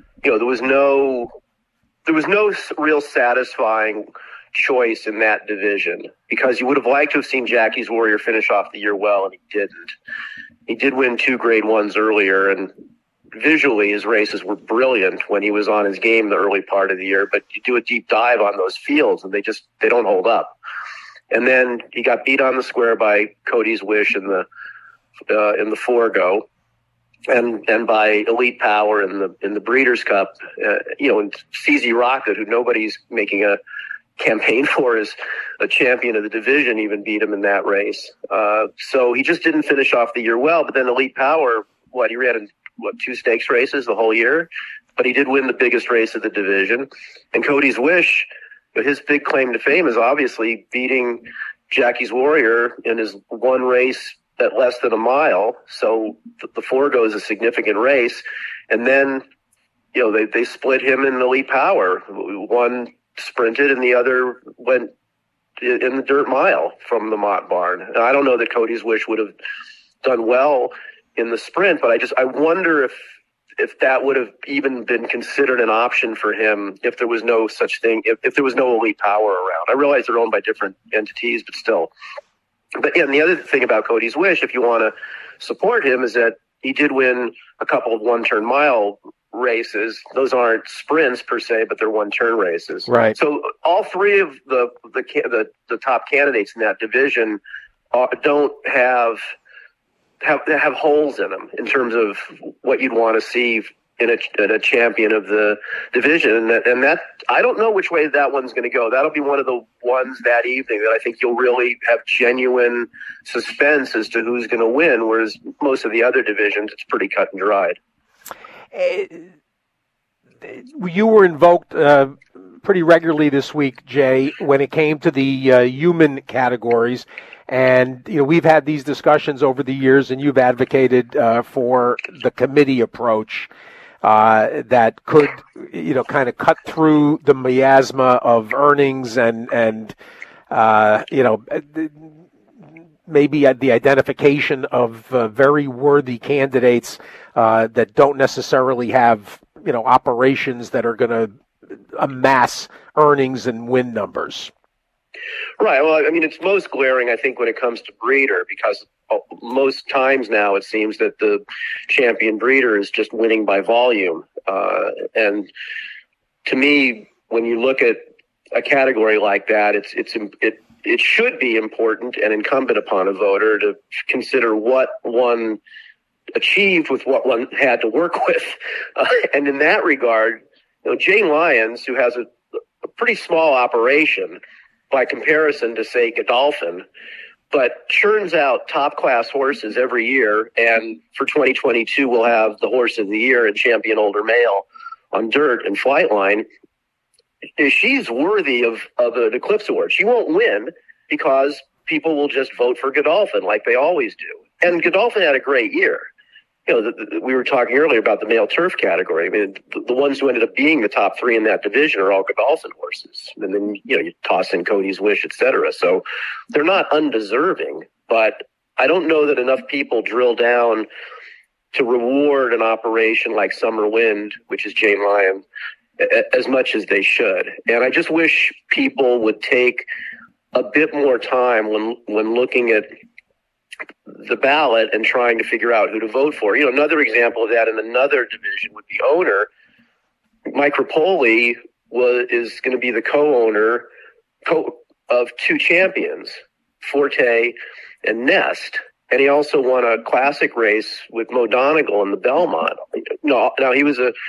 Speaker 5: real satisfying choice in that division, because you would have liked to have seen Jackie's Warrior finish off the year well, and he didn't. He did win 2 Grade 1s earlier, and visually his races were brilliant when he was on his game the early part of the year, but you do a deep dive on those fields and they don't hold up. And then he got beat on the square by Cody's Wish in the Forgo, and by Elite Power in the Breeders' Cup, and CZ Rocket, who nobody's making a campaign for as a champion of the division, even beat him in that race. So he just didn't finish off the year well. But then Elite Power, he ran in 2 stakes races the whole year, but he did win the biggest race of the division. And Cody's Wish, his big claim to fame is obviously beating Jackie's Warrior in his 1 race at less than a mile. So the Forgo is a significant race. And then, they split him in Elite Power, 1 sprinted and the other went in the dirt mile from the Mott barn. And I don't know that Cody's Wish would have done well in the sprint, but I wonder if that would have even been considered an option for him if there was no such thing, if there was no elite power around. I realize they're owned by different entities, but still. But yeah, and the other thing about Cody's Wish, if you want to support him, is that he did win a couple of one-turn mile races. Those aren't sprints per se, but they're one-turn races.
Speaker 3: Right. So
Speaker 5: all three of the top candidates in that division don't have holes in them in terms of what you'd want to see in a champion of the division. And that I don't know which way that one's going to go. That'll be one of the ones that evening that I think you'll really have genuine suspense as to who's going to win, whereas most of the other divisions, it's pretty cut and dried.
Speaker 3: You were invoked pretty regularly this week, Jay, when it came to the human categories. And, we've had these discussions over the years, and you've advocated for the committee approach that could, kind of cut through the miasma of earnings and maybe the identification of very worthy candidates that don't necessarily have, operations that are going to amass earnings and win numbers.
Speaker 5: Right. Well, I mean, it's most glaring, I think, when it comes to breeder, because most times now it seems that the champion breeder is just winning by volume. And to me, when you look at a category like that, it should be important and incumbent upon a voter to consider what one achieved with what one had to work with. And in that regard, Jane Lyons, who has a pretty small operation by comparison to, say, Godolphin, but churns out top-class horses every year, and for 2022 we'll have the Horse of the Year and Champion Older Male on dirt and Flightline. She's worthy of an Eclipse Award. She won't win because people will just vote for Godolphin like they always do. And Godolphin had a great year. We were talking earlier about the male turf category. I mean, the ones who ended up being the top three in that division are all Godolphin horses. And then, you toss in Cody's Wish, et cetera. So they're not undeserving, but I don't know that enough people drill down to reward an operation like Summer Wind, which is Jane Lyons, as much as they should. And I just wish people would take a bit more time when looking at the ballot and trying to figure out who to vote for. Another example of that in another division would be owner. Mike Rapoli is going to be the co-owner of two champions, Forte and Nest. And he also won a classic race with Mo Donegal in the Belmont. Now he was a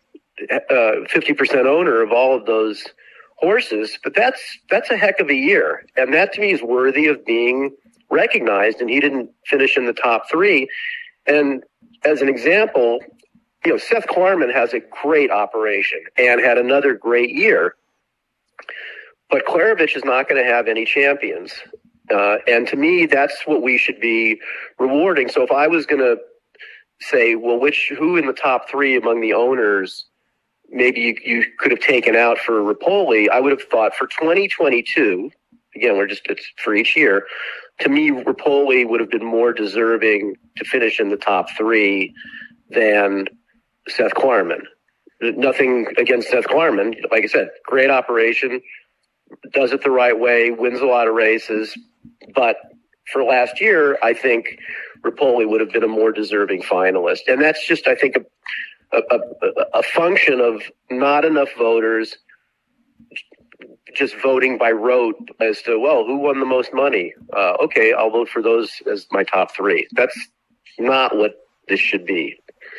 Speaker 5: 50% owner of all of those horses, but that's a heck of a year. And that to me is worthy of being recognized, and he didn't finish in the top three. And as an example, Seth Klarman has a great operation and had another great year, but Klarovich is not going to have any champions. And to me, that's what we should be rewarding. So if I was going to say, well, who in the top three among the owners maybe you could have taken out for Rapoli, I would have thought for 2022, again, it's for each year, to me, Rapoli would have been more deserving to finish in the top three than Seth Klarman. Nothing against Seth Klarman. Like I said, great operation, does it the right way, wins a lot of races. But for last year, I think Rapoli would have been a more deserving finalist. And that's just, I think, a function of not enough voters just voting by rote as to, well, who won the most money? Okay, I'll vote for those as my top three. That's not what this should be.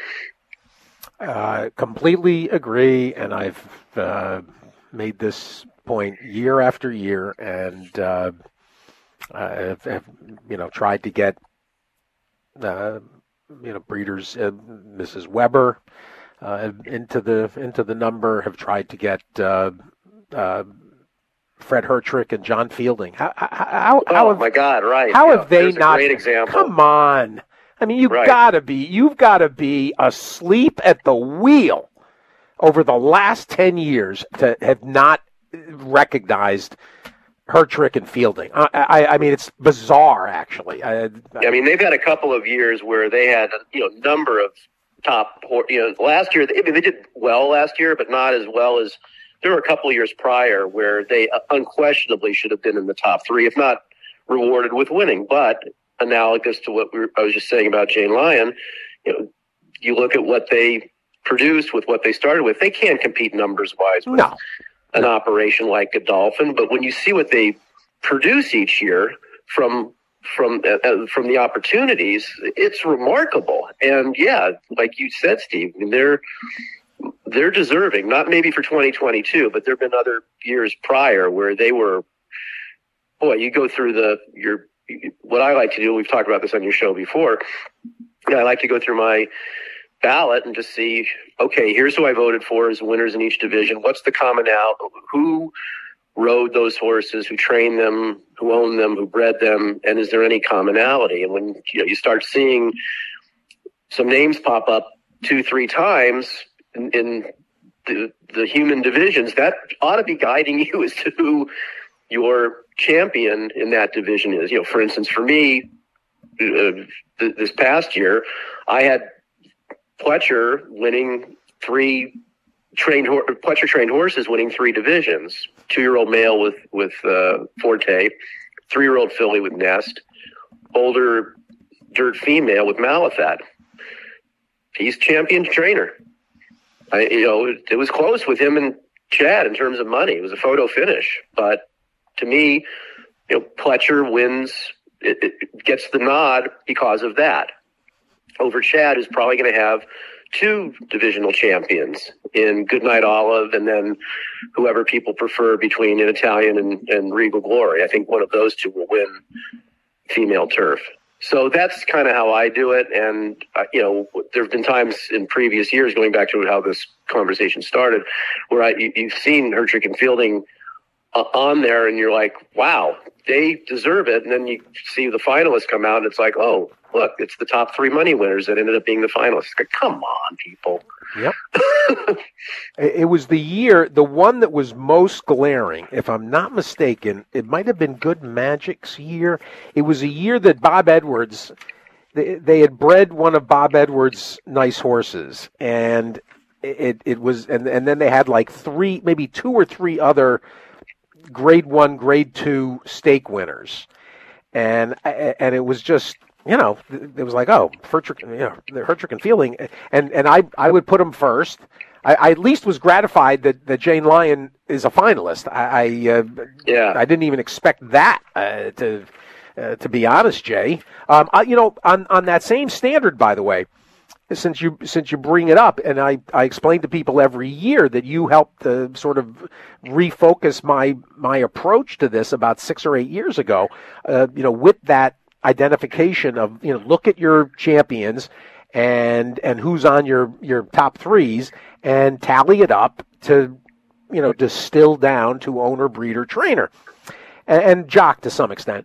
Speaker 3: Completely agree, and I've made this point year after year, and have tried to get breeders, Mrs. Weber into the number. Have tried to get Fred Hertrick and John Fielding. How
Speaker 5: my God, right.
Speaker 3: How have they not?
Speaker 5: Great example.
Speaker 3: Come on. I mean, you've got to be asleep at the wheel over the last 10 years to have not recognized Hertrick and Fielding. I mean, it's bizarre, actually.
Speaker 5: I mean, they've had a couple of years where they had number of top. Last year they did well last year, but not as well as there were a couple of years prior where they unquestionably should have been in the top three, if not rewarded with winning. But analogous to what I was just saying about Jane Lyon, you look at what they produced with what they started with. They can't compete numbers wise with an operation like Godolphin. But when you see what they produce each year from the opportunities, it's remarkable. And yeah, like you said, Steve, I mean, they're deserving. Not maybe for 2022, but there have been other years prior where they were. Boy, you go through what I like to do. We've talked about this on your show before. I like to go through my ballot and just see, okay, here's who I voted for as winners in each division. What's the commonality? Who rode those horses? Who trained them? Who owned them? Who bred them? And is there any commonality? And when you start seeing some names pop up 2-3 times in the human divisions, that ought to be guiding you as to who your champion in that division is. For instance, for me, this past year, I had Pletcher winning Pletcher trained horses winning 3 divisions. 2-year-old male with Forte, 3-year-old filly with Nest, older dirt female with Malathat. He's champion trainer. It was close with him and Chad in terms of money. It was a photo finish, but to me, Pletcher wins. It gets the nod because of that. Over Chad, who's probably going to have 2 divisional champions in Goodnight Olive, and then whoever people prefer between an Italian and Regal Glory. I think one of those 2 will win female turf. So that's kind of how I do it. And, there have been times in previous years, going back to how this conversation started, where you've seen Hertrick and Fielding on there, and you're like, wow, they deserve it. And then you see the finalists come out, and it's like, oh, look, it's the top 3 money winners that ended up being the finalists. Like, come on, people.
Speaker 3: Yep. It was the one that was most glaring, if I'm not mistaken, it might have been Good Magic's year. It was a year that Bob Edwards, they had bred one of Bob Edwards' nice horses, and it was, and then they had like 3, maybe 2 or 3 other grade 1, grade 2 stake winners. And it was just, it was like, oh, Hertrick and Fielding, and I would put them first. I at least was gratified that Jane Lyon is a finalist. I didn't even expect that to be honest, Jay. On that same standard, by the way, since you bring it up, and I explain to people every year that you helped sort of refocus my approach to this about 6 or 8 years ago. With that identification of look at your champions and who's on your top 3s and tally it up to distill down to owner, breeder, trainer, and jock to some extent.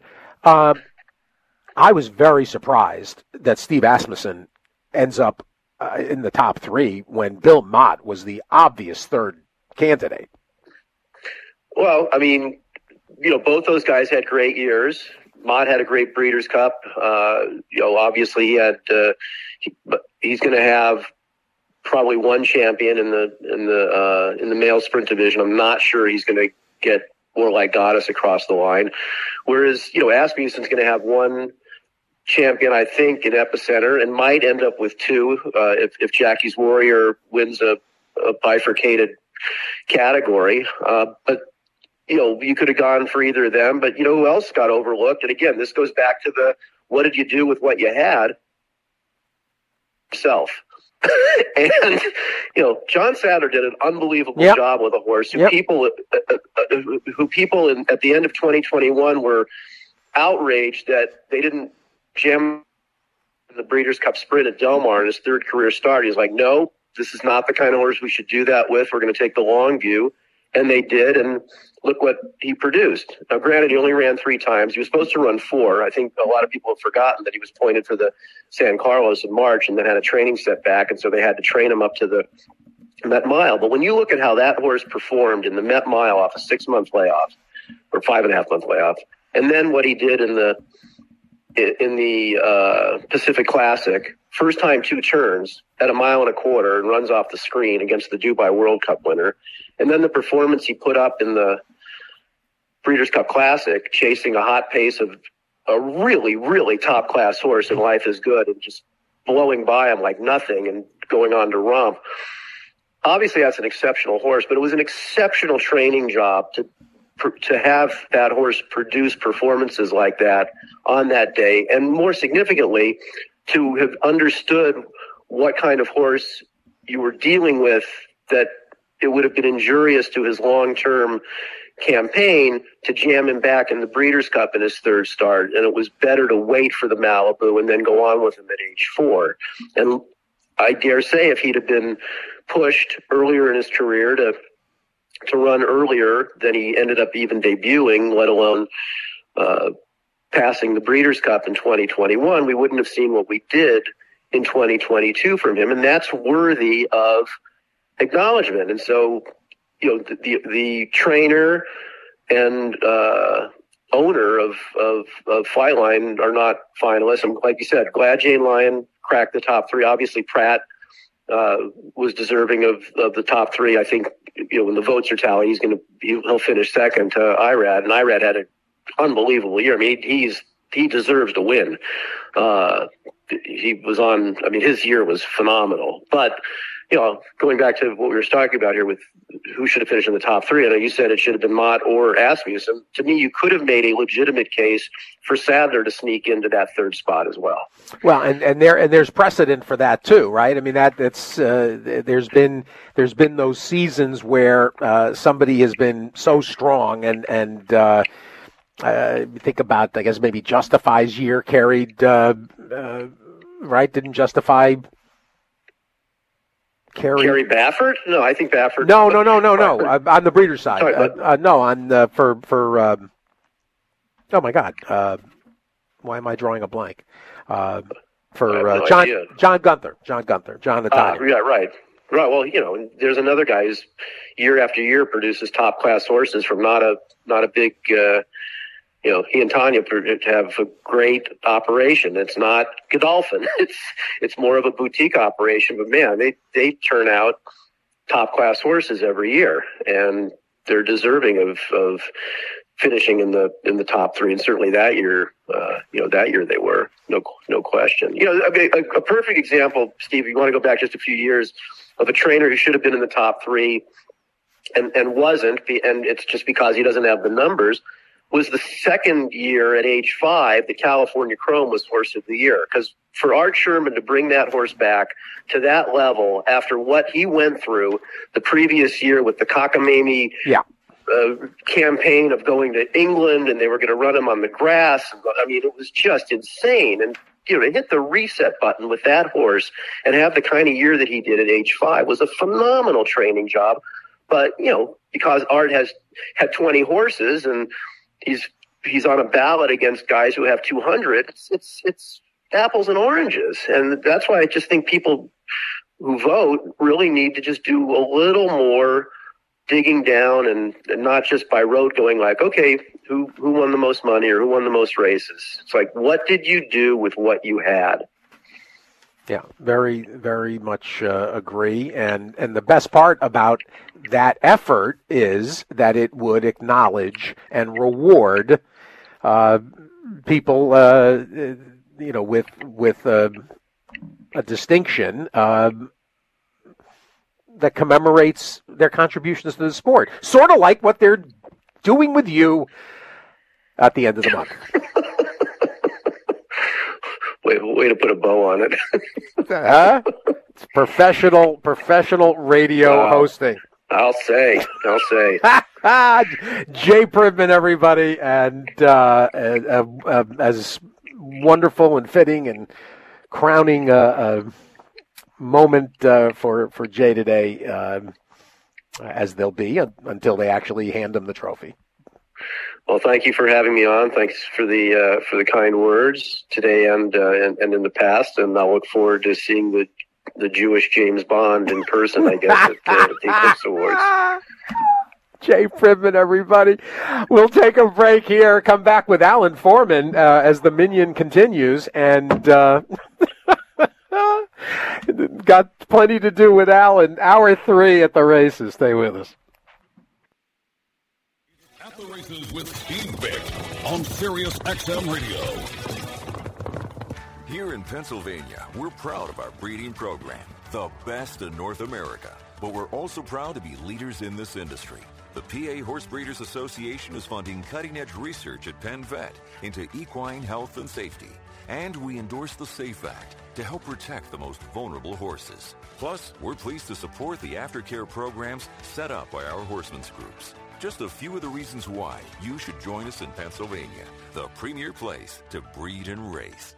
Speaker 3: I was very surprised that Steve Asmussen ends up in the top 3 when Bill Mott was the obvious 3rd candidate. Well, I mean,
Speaker 5: both those guys had great years. Mott had a great Breeders' Cup. Obviously he had. He's going to have probably one champion in the male sprint division. I'm not sure he's going to get more like Goddess across the line. Whereas Asmussen's going to have one champion, I think, in Epicenter, and might end up with 2 if Jackie's Warrior wins a bifurcated category. But you could have gone for either of them, but who else got overlooked? And again, this goes back to what did you do with what you had? Self. And, John Sadler did an unbelievable job with a horse who people at the end of 2021 were outraged that they didn't jam the Breeders' Cup Sprint at Del Mar in his 3rd career start. He's like, no, this is not the kind of horse we should do that with. We're going to take the long view. And they did, and look what he produced. Now, granted, he only ran 3 times. He was supposed to run 4. I think a lot of people have forgotten that he was pointed for the San Carlos in March and then had a training setback, and so they had to train him up to the Met Mile. But when you look at how that horse performed in the Met Mile off a 6-month layoff or 5.5-month layoff, and then what he did in the Pacific Classic, first time 2 turns at 1.25 miles and runs off the screen against the Dubai World Cup winner. And then the performance he put up in the Breeders' Cup Classic, chasing a hot pace of a really, really top-class horse in Life is Good and just blowing by him like nothing and going on to romp. Obviously, that's an exceptional horse, but it was an exceptional training job to have that horse produce performances like that on that day, and more significantly, to have understood what kind of horse you were dealing with, that it would have been injurious to his long-term campaign to jam him back in the Breeders' Cup in his 3rd start, and it was better to wait for the Malibu and then go on with him at age 4. And I dare say if he'd have been pushed earlier in his career to run earlier than he ended up even debuting, let alone passing the Breeders' Cup in 2021, we wouldn't have seen what we did in 2022 from him, and that's worthy of acknowledgement. And so, the trainer and owner of Flightline are not finalists. I'm, like you said, glad Jane Lyon cracked the top 3. Obviously, Pratt was deserving of the top 3. I think, when the votes are tallied, he'll finish second to Irad, and Irad had an unbelievable year. I mean, he deserves to win. He was on. I mean, his year was phenomenal. But going back to what we were talking about here with who should have finished in the top 3, I know you said it should have been Mott or Asmussen. To me, you could have made a legitimate case for Sadler to sneak into that 3rd spot as well.
Speaker 3: Well, and there's precedent for that too, right? I mean, that's there's been those seasons where somebody has been so strong, and think about, I guess, maybe Justify's year carried right? Didn't Justify
Speaker 5: Kerry Baffert? No, I think Baffert.
Speaker 3: No. On the breeder side. No, on oh my God. Why am I drawing a blank? For John Gunther. John Italian.
Speaker 5: Yeah, right. Right. Well, there's another guy who's year after year produces top class horses from not a big. He and Tanya have a great operation. It's not Godolphin. It's more of a boutique operation. But man, they turn out top class horses every year, and they're deserving of finishing in the top 3. And certainly that year, they were no question. A perfect example, Steve. If you want to go back just a few years, of a trainer who should have been in the top 3 and wasn't, and it's just because he doesn't have the numbers. Was the second year at age 5, the California Chrome was Horse of the Year. Because for Art Sherman to bring that horse back to that level after what he went through the previous year with the cockamamie campaign of going to England, and they were going to run him on the grass. I mean, it was just insane. And to hit the reset button with that horse and have the kind of year that he did at age 5 was a phenomenal training job. But, because Art has had 20 horses and he's on a ballot against guys who have 200. It's apples and oranges, and that's why I just think people who vote really need to just do a little more digging down and not just by rote going like, okay, who won the most money or who won the most races? It's like, what did you do with what you had?
Speaker 3: Yeah, very, very much agree. And the best part about that effort is that it would acknowledge and reward people, with a distinction that commemorates their contributions to the sport. Sort of like what they're doing with you at the end of the month.
Speaker 5: Way to put a bow on it.
Speaker 3: It's professional radio hosting.
Speaker 5: I'll say.
Speaker 3: Jay Privman, everybody, and as wonderful and fitting and crowning a moment for Jay today, as they'll be until they actually hand him the trophy.
Speaker 5: Well, thank you for having me on. Thanks for the kind words today and in the past. And I'll look forward to seeing the the Jewish James Bond in person, I guess, at the Eclipse Awards.
Speaker 3: Jay Fridman, everybody. We'll take a break here, come back with Alan Foreman as the Minion continues, and got plenty to do with Alan. Hour 3 at the races. Stay with us.
Speaker 2: At the Races with Steve Vick on Sirius XM Radio.
Speaker 6: Here in Pennsylvania, we're proud of our breeding program, the best in North America. But we're also proud to be leaders in this industry. The PA Horse Breeders Association is funding cutting-edge research at Penn Vet into equine health and safety. And we endorse the SAFE Act to help protect the most vulnerable horses. Plus, we're pleased to support the aftercare programs set up by our horsemen's groups. Just a few of the reasons why you should join us in Pennsylvania, the premier place to breed and race.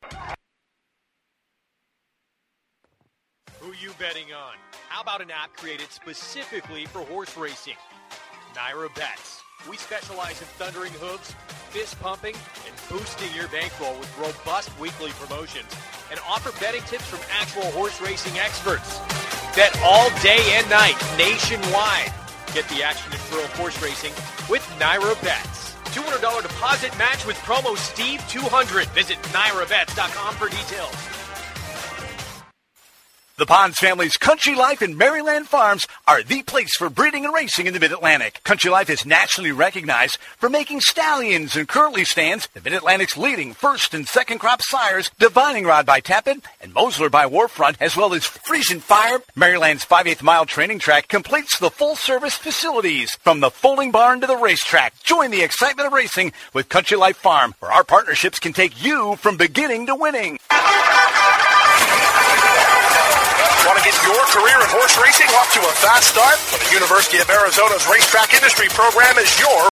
Speaker 7: Who you betting on? How about an app created specifically for horse racing? Naira Bets. We specialize in thundering hooves, fist pumping, and boosting your bankroll with robust weekly promotions and offer betting tips from actual horse racing experts. Bet all day and night nationwide. Get the action and thrill of horse racing with Naira Bets. $200 deposit match with promo Steve200. Visit NairaBets.com for details.
Speaker 8: The Ponds family's Country Life and Maryland Farms are the place for breeding and racing in the Mid-Atlantic. Country Life is nationally recognized for making stallions and curly stands, the Mid-Atlantic's leading first and second crop sires, Divining Rod by Tappan and Mosler by Warfront, as well as Friesian Fire. Maryland's 5/8 mile training track completes the full-service facilities from the folding barn to the racetrack. Join the excitement of racing with Country Life Farm, where our partnerships can take you from beginning to winning.
Speaker 1: Want to get your career in horse racing off to a fast start? Well, the University of Arizona's Racetrack Industry Program is your